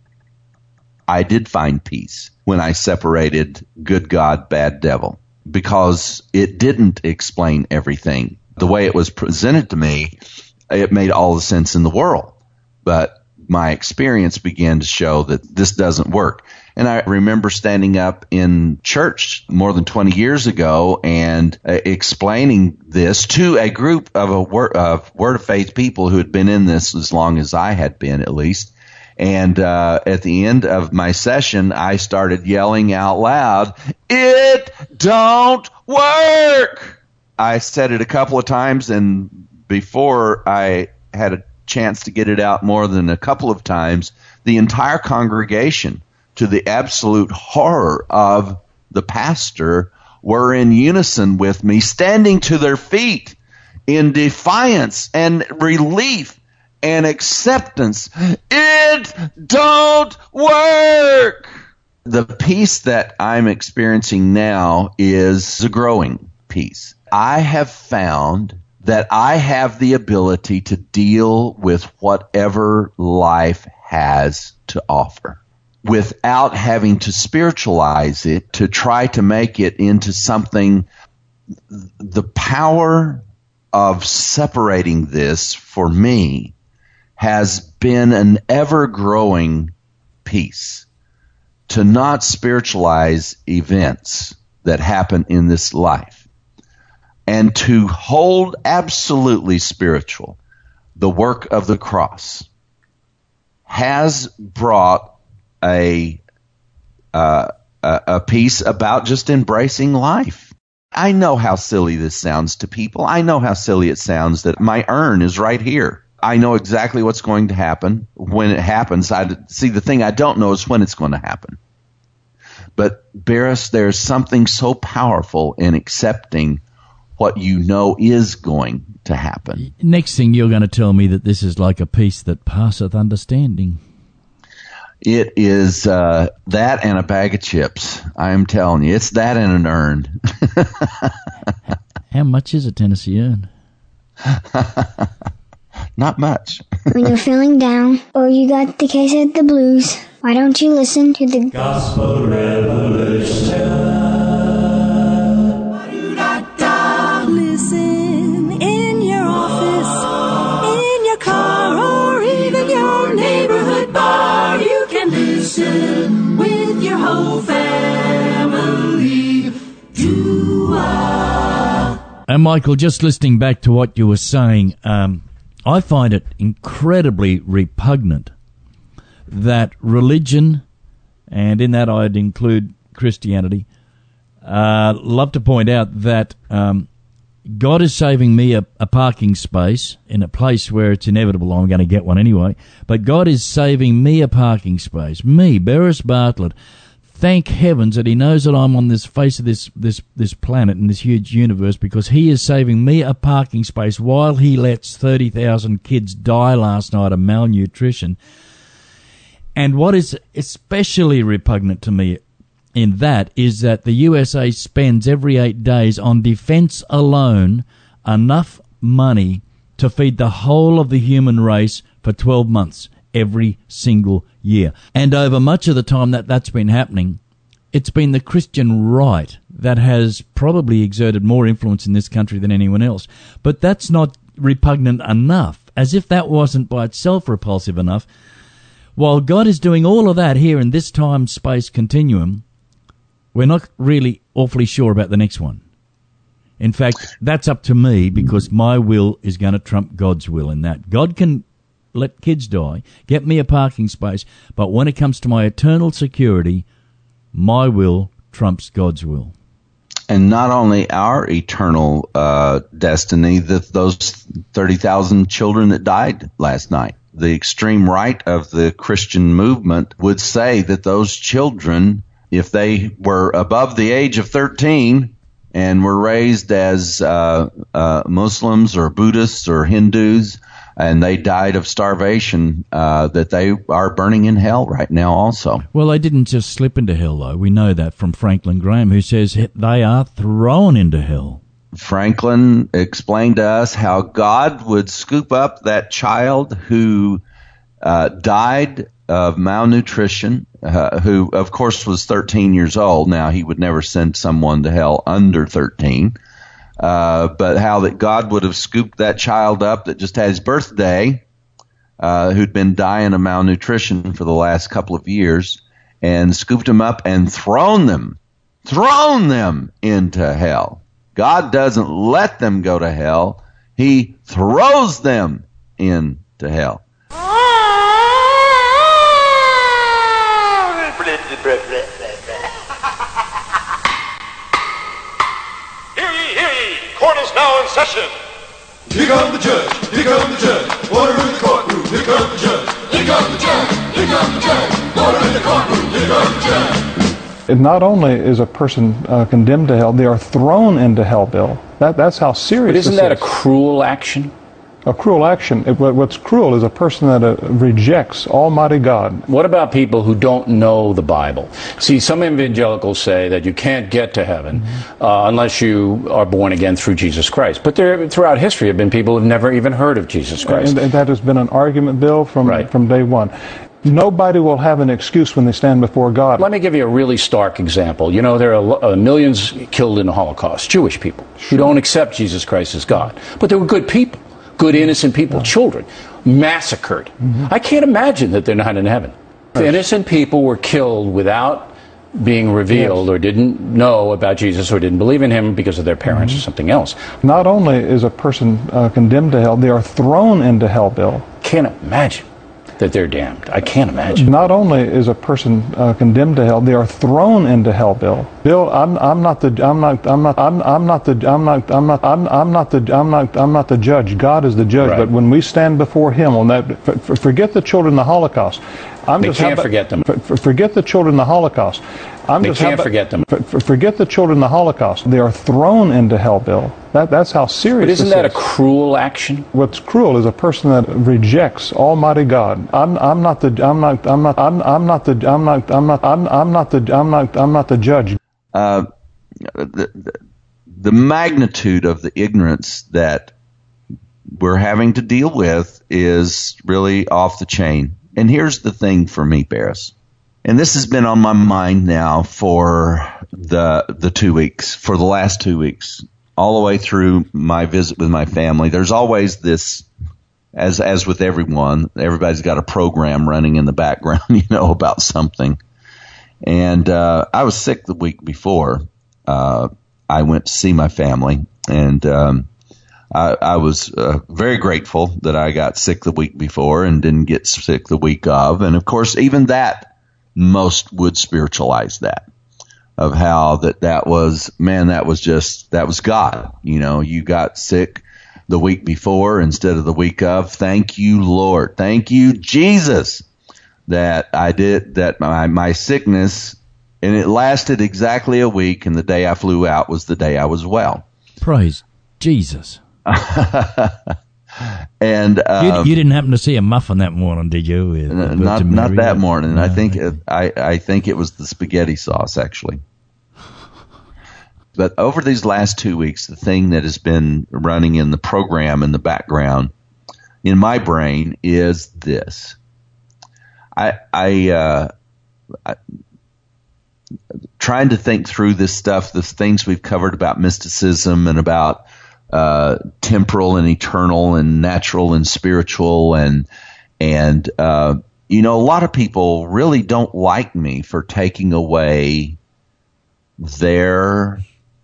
I did find peace when I separated good God, bad devil, because it didn't explain everything. The way it was presented to me, it made all the sense in the world. But my experience began to show that this doesn't work. And I remember standing up in church more than twenty years ago and uh, explaining this to a group of a word of Word of Faith people who had been in this as long as I had been, at least. And uh, at the end of my session, I started yelling out loud, "It don't work!" I said it a couple of times, and before I had a chance to get it out more than a couple of times, the entire congregation, to the absolute horror of the pastor, were in unison with me, standing to their feet in defiance and relief and acceptance. It don't work! The peace that I'm experiencing now is a growing peace. I have found that I have the ability to deal with whatever life has to offer without having to spiritualize it, to try to make it into something. The power of separating this for me has been an ever-growing peace, to not spiritualize events that happen in this life, and to hold absolutely spiritual the work of the cross has brought a, uh, a a piece about just embracing life. I know how silly this sounds to people. I know how silly it sounds that my urn is right here. I know exactly what's going to happen when it happens. I see, the thing I don't know is when it's going to happen. But Barris, there's something so powerful in accepting what you know is going to happen. Next thing you're going to tell me that this is like a peace that passeth understanding. It is uh, that and a bag of chips. I am telling you, it's that and an urn. How much is a Tennessee urn? Not much. When you're feeling down or you got the case of the blues, why don't you listen to the Gospel Revolution? Listen in your office, in your car, or even your neighborhood bar. You can listen with your whole family. Do-ah. And Michael, just listening back to what you were saying, um, I find it incredibly repugnant that religion, and in that I'd include Christianity, uh, love to point out that um, God is saving me a, a parking space in a place where it's inevitable I'm going to get one anyway, but God is saving me a parking space. Me, Barris Bartlett. Thank heavens that he knows that I'm on this face of this, this, this planet in this huge universe, because he is saving me a parking space while he lets thirty thousand kids die last night of malnutrition. And what is especially repugnant to me in that is that the U S A spends every eight days on defense alone enough money to feed the whole of the human race for twelve months every single year. And over much of the time that that's been happening, it's been the Christian right that has probably exerted more influence in this country than anyone else. But that's not repugnant enough, as if that wasn't by itself repulsive enough. While God is doing all of that here in this time-space continuum, we're not really awfully sure about the next one. In fact, that's up to me, because my will is going to trump God's will in that. God can let kids die, get me a parking space, but when it comes to my eternal security, my will trumps God's will. And not only our eternal uh, destiny, that those thirty thousand children that died last night. The extreme right of the Christian movement would say that those children, if they were above the age of thirteen and were raised as uh, uh, Muslims or Buddhists or Hindus, and they died of starvation, uh, that they are burning in hell right now also. Well, they didn't just slip into hell, though. We know that from Franklin Graham, who says they are thrown into hell. Franklin explained to us how God would scoop up that child who uh, died of malnutrition, uh, who, of course, was thirteen years old. Now, he would never send someone to hell under thirteen. Uh, but how that God would have scooped that child up that just had his birthday, uh, who'd been dying of malnutrition for the last couple of years, and scooped him up and thrown them, thrown them into hell. God doesn't let them go to hell. He throws them into hell. Hear ye, hear ye, court is now in session. Here comes the judge, here comes the judge, order in the courtroom, here comes the judge, here comes the judge, here comes the judge, order in the courtroom, here comes the judge. And not only is a person uh, condemned to hell, they are thrown into hell, Bill. That, that's how serious But isn't this that is. a cruel action? A cruel action. It, what- what's cruel is a person that uh, rejects Almighty God. What about people who don't know the Bible? See, some evangelicals say that you can't get to heaven uh, unless you are born again through Jesus Christ. But there, throughout history, have been people who have never even heard of Jesus Christ. And, and that has been an argument, Bill, from, Right. from day one. Nobody will have an excuse when they stand before God. Let me give you a really stark example. You know, there are lo- uh, millions killed in the Holocaust, Jewish people, who don't accept Jesus Christ as God. But they were good people, good innocent people, children, massacred. Mm-hmm. I can't imagine that they're not in heaven. If innocent people were killed without being revealed Yes. or didn't know about Jesus or didn't believe in him because of their parents Mm-hmm. or something else. Not only is a person uh, condemned to hell, they are thrown into hell, Bill. Can't imagine that they're damned. I can't imagine. Not only is a person uh, condemned to hell, they are thrown into hell, Bill. Bill, I'm I'm not the I'm not I'm not I'm I'm not the I'm not I'm not I'm I'm not the I'm not I'm not the judge. God is the judge. Right. But when we stand before Him on that, f- f- forget the children in the Holocaust. I'm They just can't how about- forget them. f- f- forget the children in the Holocaust. I'm They just how can't about- forget them. f- f- forget the children in the Holocaust. They are thrown into hell, Bill. That that's how serious. But isn't this that a is. cruel action? What's cruel is a person that rejects Almighty God. I'm I'm not the I'm not I'm not I'm I'm not the I'm not I'm not I'm I'm not the I'm not I'm not the judge. Uh, the, the, the magnitude of the ignorance that we're having to deal with is really off the chain. And here's the thing for me, Barris, and this has been on my mind now for the the two weeks, for the last two weeks, all the way through my visit with my family. There's always this, as as with everyone, everybody's got a program running in the background, you know, about something. And uh, I was sick the week before. Uh, I went to see my family, and um, I, I was uh, very grateful that I got sick the week before and didn't get sick the week of. And of course, even that, most would spiritualize that, of how that that was, man, that was just, that was God. You know, you got sick the week before instead of the week of. Thank you, Lord. Thank you, Jesus, that I did, that my, my sickness, and it lasted exactly a week, and the day I flew out was the day I was well. Praise Jesus. And um, you, you didn't happen to see a muffin that morning, did you? With N- Virgin Not not Mary? that morning. No. I think it, I I think it was the spaghetti sauce, actually. But over these last two weeks, the thing that has been running in the program in the background in my brain is this. I I, uh, I trying to think through this stuff, the things we've covered about mysticism and about uh, temporal and eternal and natural and spiritual, and and uh, you know, a lot of people really don't like me for taking away their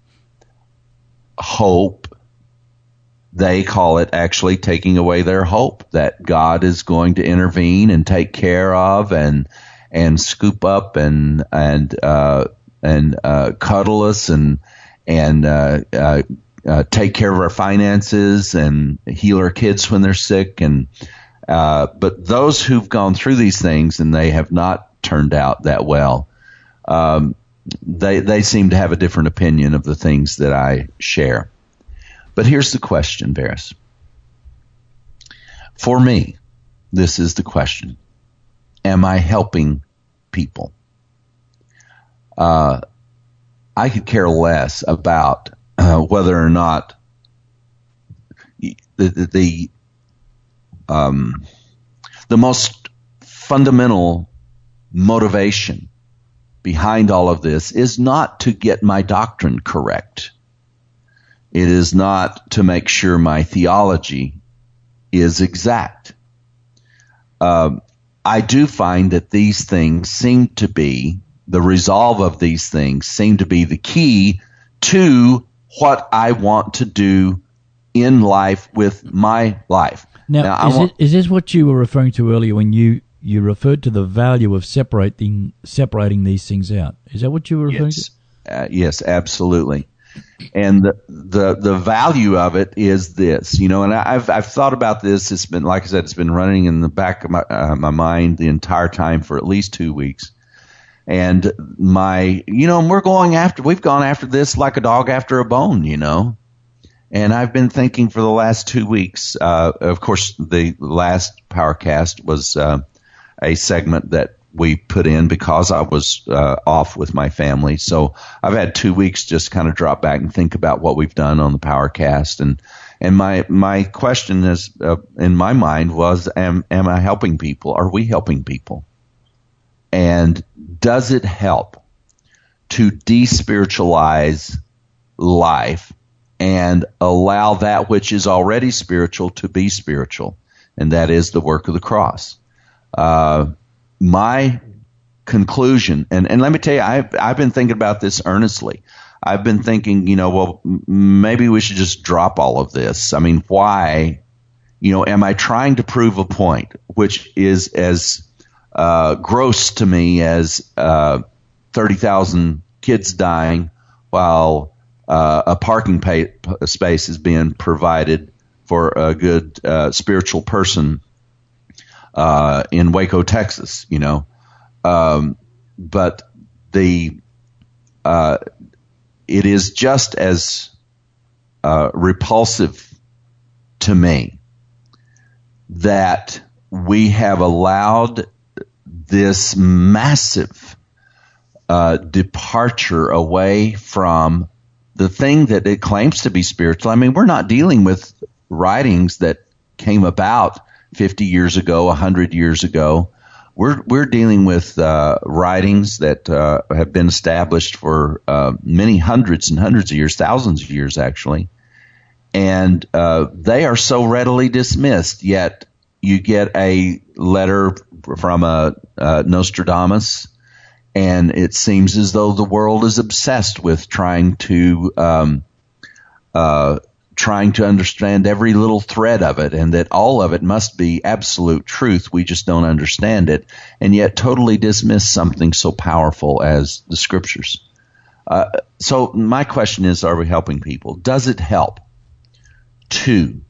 hope. They call it actually taking away their hope that God is going to intervene and take care of and and scoop up and and uh, and uh, cuddle us and and uh, uh, uh, take care of our finances and heal our kids when they're sick. And uh, but those who've gone through these things and they have not turned out that well, um, they they seem to have a different opinion of the things that I share. But here's the question, Barris. For me, this is the question. Am I helping people? Uh, I could care less about uh, whether or not the, the, the, um, the most fundamental motivation behind all of this is not to get my doctrine correct. It is not to make sure my theology is exact. Uh, I do find that these things seem to be, the resolve of these things seem to be the key to what I want to do in life with my life. Now, now is, want, it, is this what you were referring to earlier when you, you referred to the value of separating separating these things out? Is that what you were referring yes, to? uh, yes, absolutely. And the, the the value of it is this, you know, and I've I've thought about this. It's been, like I said, it's been running in the back of my uh, my mind the entire time for at least two weeks. And my, you know, and we're going after, we've gone after this like a dog after a bone, you know. And I've been thinking for the last two weeks. Uh, of course, the last PowerCast was uh, a segment that we put in because I was uh, off with my family. So I've had two weeks just kind of drop back and think about what we've done on the PowerCast. And and my my question is uh, in my mind was, am am I helping people? Are we helping people? And does it help to despiritualize life and allow that which is already spiritual to be spiritual? And that is the work of the cross. Uh, my conclusion, and, and let me tell you, I've, I've been thinking about this earnestly. I've been thinking, you know, well, maybe we should just drop all of this. I mean, why, you know, am I trying to prove a point, which is as uh, gross to me as uh, thirty thousand kids dying while uh, a parking pay, space is being provided for a good uh, spiritual person Uh, in Waco, Texas, you know, um, but the uh, it is just as uh, repulsive to me that we have allowed this massive uh, departure away from the thing that it claims to be spiritual. I mean, we're not dealing with writings that came about fifty years ago, one hundred years ago. We're we're dealing with uh, writings that uh, have been established for uh, many hundreds and hundreds of years, thousands of years actually, and uh, they are so readily dismissed. Yet you get a letter from a, a Nostradamus, and it seems as though the world is obsessed with trying to um, uh, trying to understand every little thread of it, and that all of it must be absolute truth. We just don't understand it, and yet totally dismiss something so powerful as the Scriptures. Uh, so my question is, are we helping people? Does it help to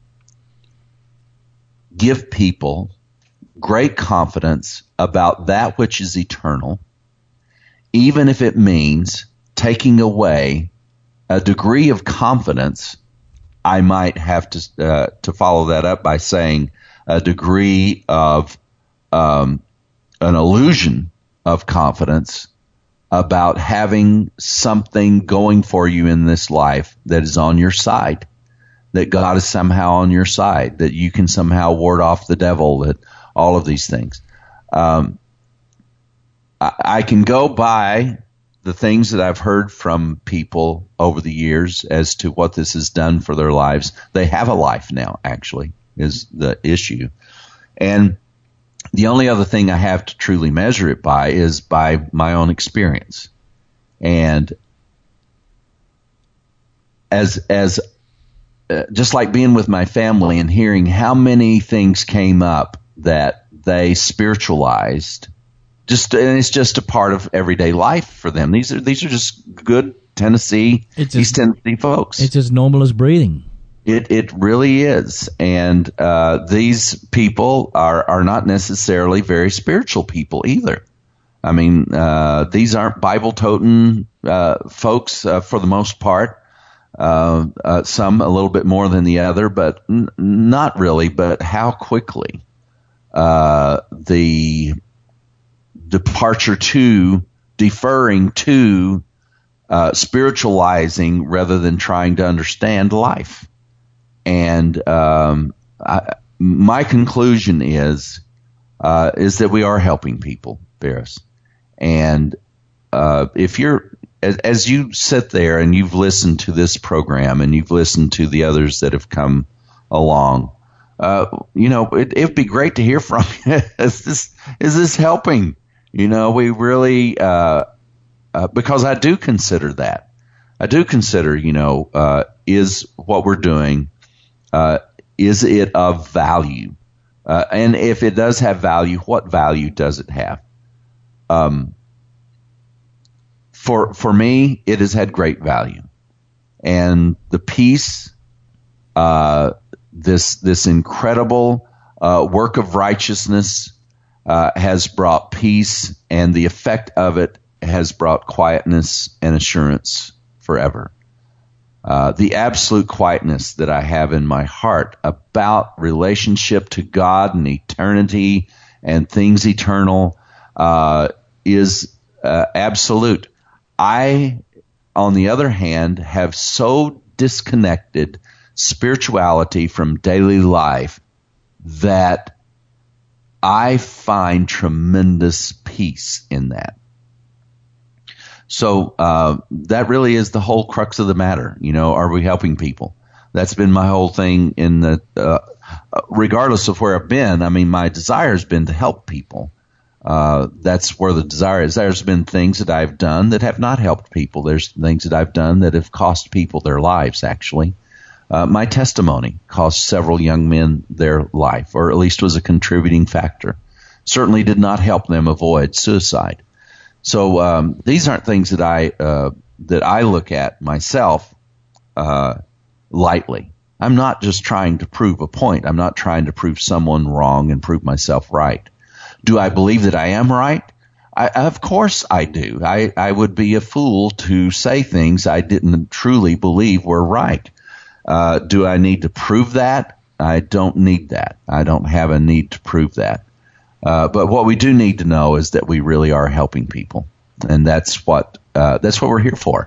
give people great confidence about that which is eternal, even if it means taking away a degree of confidence? I might have to uh, to follow that up by saying a degree of um, an illusion of confidence about having something going for you in this life that is on your side, that God is somehow on your side, that you can somehow ward off the devil, that all of these things. Um, I, I can go by the things that I've heard from people over the years as to what this has done for their lives. They have a life now, actually, is the issue. And the only other thing I have to truly measure it by is by my own experience. And as, as, uh, just like being with my family and hearing how many things came up that they spiritualized, Just and it's just a part of everyday life for them. These are these are just good Tennessee, it's East as, Tennessee folks. It's as normal as breathing. It it really is, and uh, these people are are not necessarily very spiritual people either. I mean, uh, these aren't Bible toting uh, folks uh, for the most part. Uh, uh, some a little bit more than the other, but n- not really. But how quickly uh, the departure to, deferring to, uh, spiritualizing rather than trying to understand life. And um, I, my conclusion is uh, is that we are helping people, Ferris. And uh, if you're As, as you sit there and you've listened to this program and you've listened to the others that have come along, uh, you know, it, it'd be great to hear from you. is this is this helping? You know, we really uh, uh, because I do consider that. I do consider, you know, uh, is what we're doing, uh, is it of value? Uh, and if it does have value, what value does it have? Um. For for me, it has had great value, and the peace, uh, this this incredible uh, work of righteousness uh, has brought peace, and the effect of it has brought quietness and assurance forever. Uh, the absolute quietness that I have in my heart about relationship to God and eternity and things eternal uh, is uh, absolute. I, on the other hand, have so disconnected spirituality from daily life that I find tremendous peace in that. So uh, that really is the whole crux of the matter. You know, are we helping people? That's been my whole thing in the, uh, regardless of where I've been. I mean, my desire has been to help people. Uh, that's where the desire is. There's been things that I've done that have not helped people. There's things that I've done that have cost people their lives, actually. Uh, my testimony cost several young men their life, or at least was a contributing factor. Certainly did not help them avoid suicide. So um, these aren't things that I uh, that I look at myself uh, lightly. I'm not just trying to prove a point. I'm not trying to prove someone wrong and prove myself right. Do I believe that I am right? I, of course I do. I, I would be a fool to say things I didn't truly believe were right. Uh, do I need to prove that? I don't need that. I don't have a need to prove that. Uh, but what we do need to know is that we really are helping people, and that's what uh, that's what we're here for.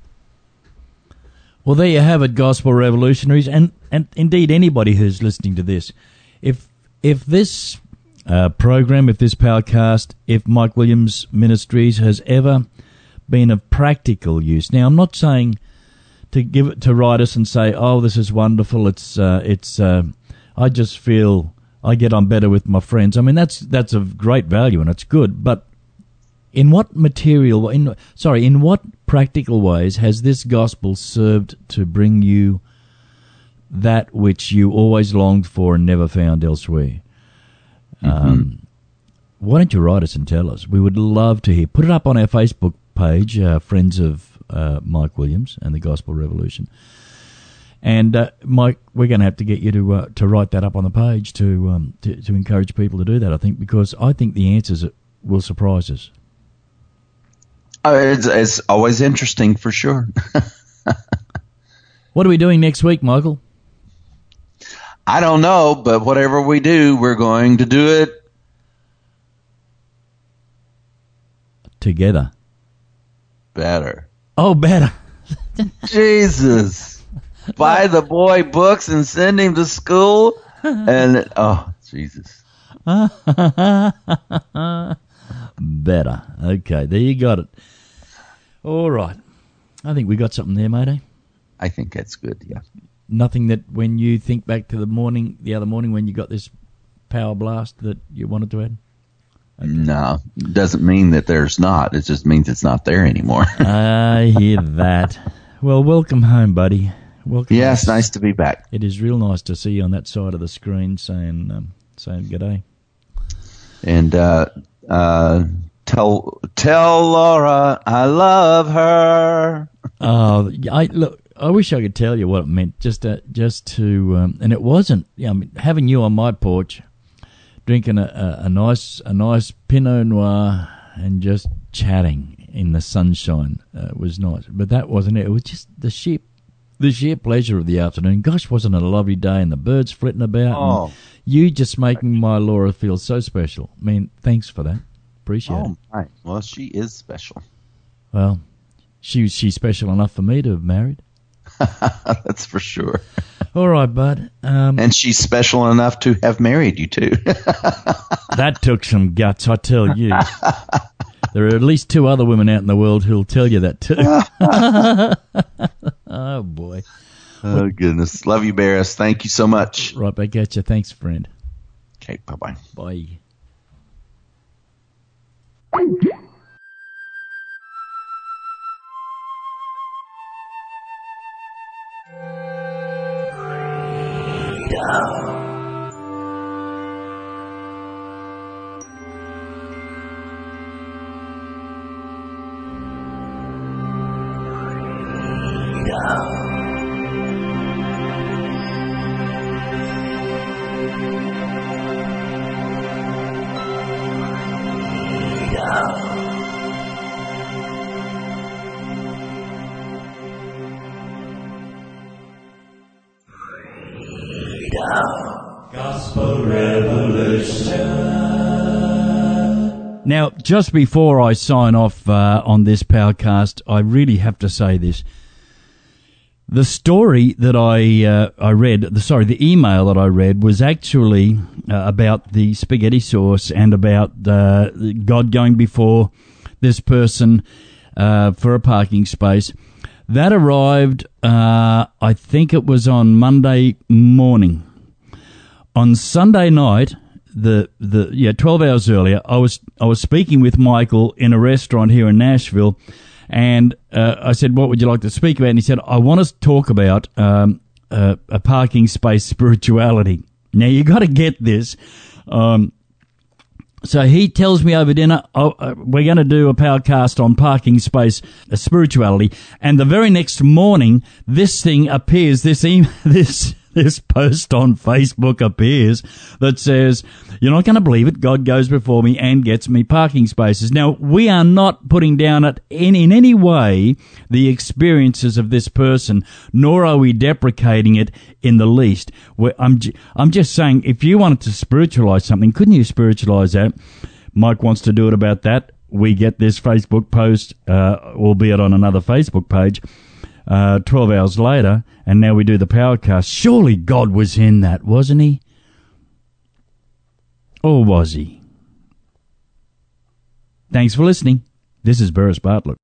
Well, there you have it, Gospel Revolutionaries, and, and indeed anybody who's listening to this. If if this Uh, program, if this Powercast, if Mike Williams Ministries has ever been of practical use. Now, I'm not saying to give it to write us and say, "Oh, this is wonderful." It's, uh, it's. Uh, I just feel I get on better with my friends. I mean, that's that's of great value and it's good. But in what material, in sorry, in what practical ways has this gospel served to bring you that which you always longed for and never found elsewhere? Mm-hmm. Um, why don't you write us and tell us? We would love to hear. Put it up on our Facebook page, uh, Friends of uh, Mike Williams and the Gospel Revolution. And uh, Mike, we're going to have to get you to uh, to write that up on the page to, um, to to encourage people to do that. I think because I think the answers will surprise us. Uh, it's, it's always interesting for sure. What are we doing next week, Michael? I don't know, but whatever we do, we're going to do it together. Better. Oh, better. Jesus. Buy the boy books and send him to school. And, oh, Jesus. Better. Okay, there you got it. All right. I think we got something there, mate, eh? I think that's good, yeah. Nothing that when you think back to the morning, the other morning when you got this power blast that you wanted to add? Okay. No, it doesn't mean that there's not. It just means it's not there anymore. I hear that. Well, welcome home, buddy. Welcome. Yes, home. Nice to be back. It is real nice to see you on that side of the screen saying um, saying g'day. And uh, uh, tell tell Laura I love her. Oh, I look. I wish I could tell you what it meant. Just to, just to, um, and it wasn't. Yeah, I mean, having you on my porch, drinking a, a, a nice a nice Pinot Noir and just chatting in the sunshine uh, was nice. But that wasn't it. It was just the sheer the sheer pleasure of the afternoon. Gosh, wasn't it a lovely day, and the birds flitting about. Oh. And you just making my Laura feel so special. I mean, thanks for that. Appreciate Oh, it. my. Well, she is special. Well, she she's special enough for me to have married. That's for sure. All right, bud. Um, And she's special enough to have married you, too. that took some guts, I tell you. There are at least two other women out in the world who'll tell you that, too. Oh, boy. Oh, goodness. Love you, Barris. Thank you so much. Right back at you. Thanks, friend. Okay, bye-bye. Bye. Gospel Revolution. Now, just before I sign off uh, on this podcast, I really have to say this. The story that I uh, I read, the sorry, the email that I read was actually uh, about the spaghetti sauce and about uh, God going before this person uh, for a parking space. That arrived, uh, I think it was on Monday morning. On Sunday night, the the yeah twelve hours earlier, I was I was speaking with Michael in a restaurant here in Nashville, and uh, I said, "What would you like to speak about?" And he said, "I want to talk about um, uh, a parking space spirituality." Now you got to get this. Um, so he tells me over dinner, oh, uh, we're going to do a podcast on parking space uh, spirituality, and the very next morning, this thing appears. This email, this. This post on Facebook appears that says, "You're not going to believe it, God goes before me and gets me parking spaces." Now, we are not putting down at in, in any way the experiences of this person, nor are we deprecating it in the least. We're, I'm, I'm just saying, if you wanted to spiritualize something, couldn't you spiritualize that? Mike wants to do it about that. We get this Facebook post, uh, albeit on another Facebook page, Uh, twelve hours later, and now we do the Powercast. Surely God was in that, wasn't he? Or was he? Thanks for listening. This is Burris Bartlett.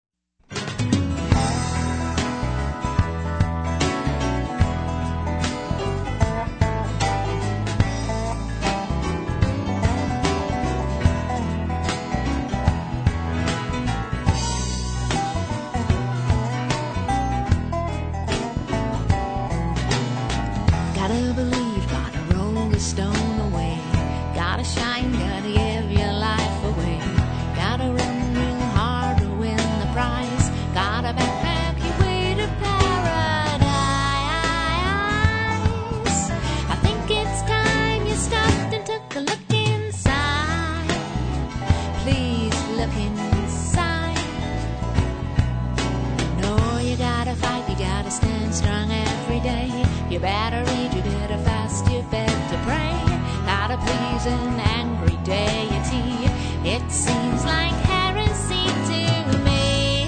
You better read, you better fast, you better pray. Gotta please an angry deity. It seems like heresy to me.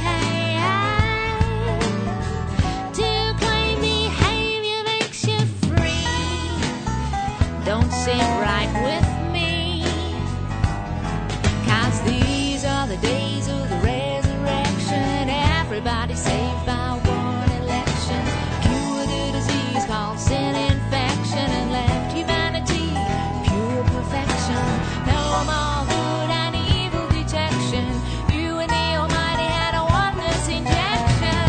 To claim behavior makes you free. Don't sit right with me. 'Cause these are the days of the resurrection. Everybody's saved by one election. Cure the disease called sin infection and left humanity pure perfection. No more good and evil detection. You and the Almighty had a oneness injection.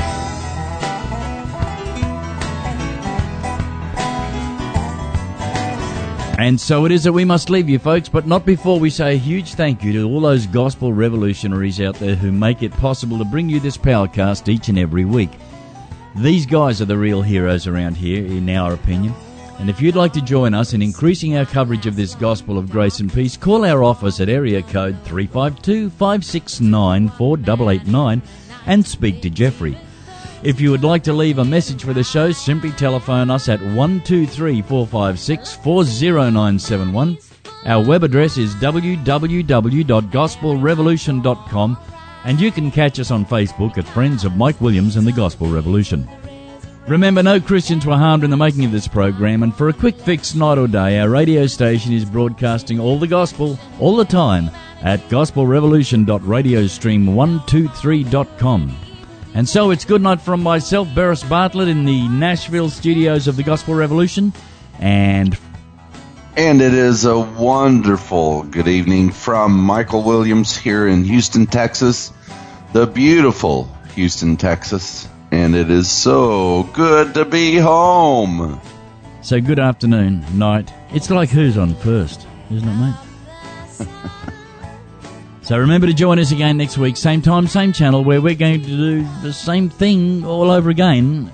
And so it is that we must leave you, folks, but not before we say a huge thank you to all those gospel revolutionaries out there who make it possible to bring you this Powercast each and every week. These guys are the real heroes around here, in our opinion. And if you'd like to join us in increasing our coverage of this gospel of grace and peace, call our office at area code three five two, five six nine, four eight eight nine and speak to Jeffrey. If you would like to leave a message for the show, simply telephone us at one two three, four five six, four zero nine seven one. Our web address is w w w dot gospel revolution dot com, and you can catch us on Facebook at Friends of Mike Williams and the Gospel Revolution. Remember, no Christians were harmed in the making of this program, and for a quick fix night or day, our radio station is broadcasting all the gospel, all the time, at gospel revolution dot radiostream one two three dot com. And so it's good night from myself, Beres Bartlett, in the Nashville studios of the Gospel Revolution, and... And it is a wonderful good evening from Michael Williams here in Houston, Texas, the beautiful Houston, Texas. And it is so good to be home. So good afternoon, night. It's like who's on first, isn't it, mate? So remember to join us again next week, same time, same channel, where we're going to do the same thing all over again.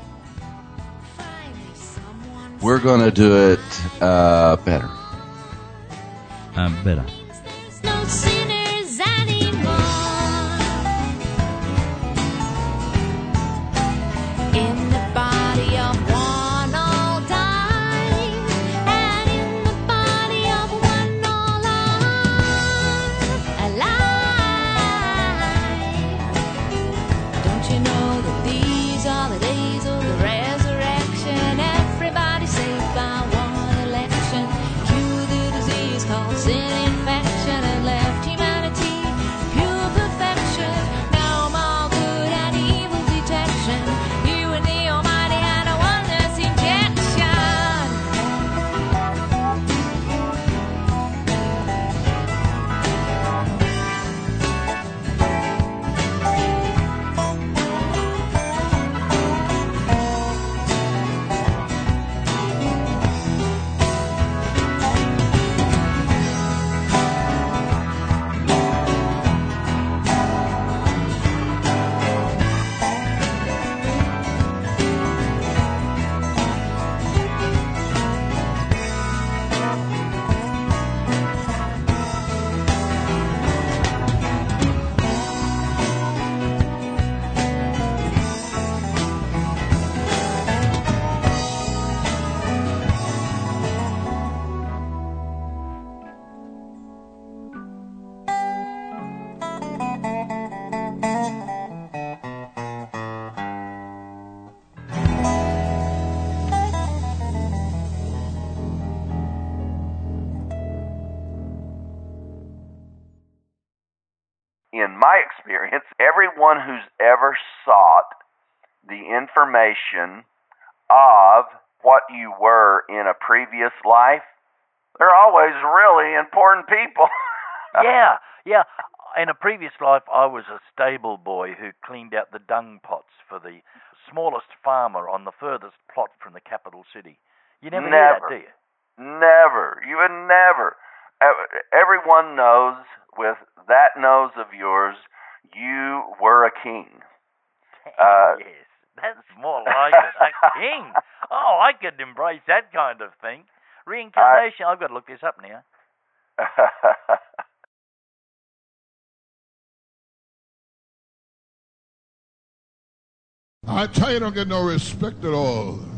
We're going to do it uh, better. Um, better. In my experience, everyone who's ever sought the information of what you were in a previous life, they're always really important people. yeah, yeah. In a previous life, I was a stable boy who cleaned out the dung pots for the smallest farmer on the furthest plot from the capital city. You never, never. hear that, do you? Never. You would never. Everyone knows, with that nose of yours, you were a king. Uh, yes, that's more like it. A king. Oh, I could embrace that kind of thing. Reincarnation. I, I've got to look this up now. I tell you, don't get no respect at all.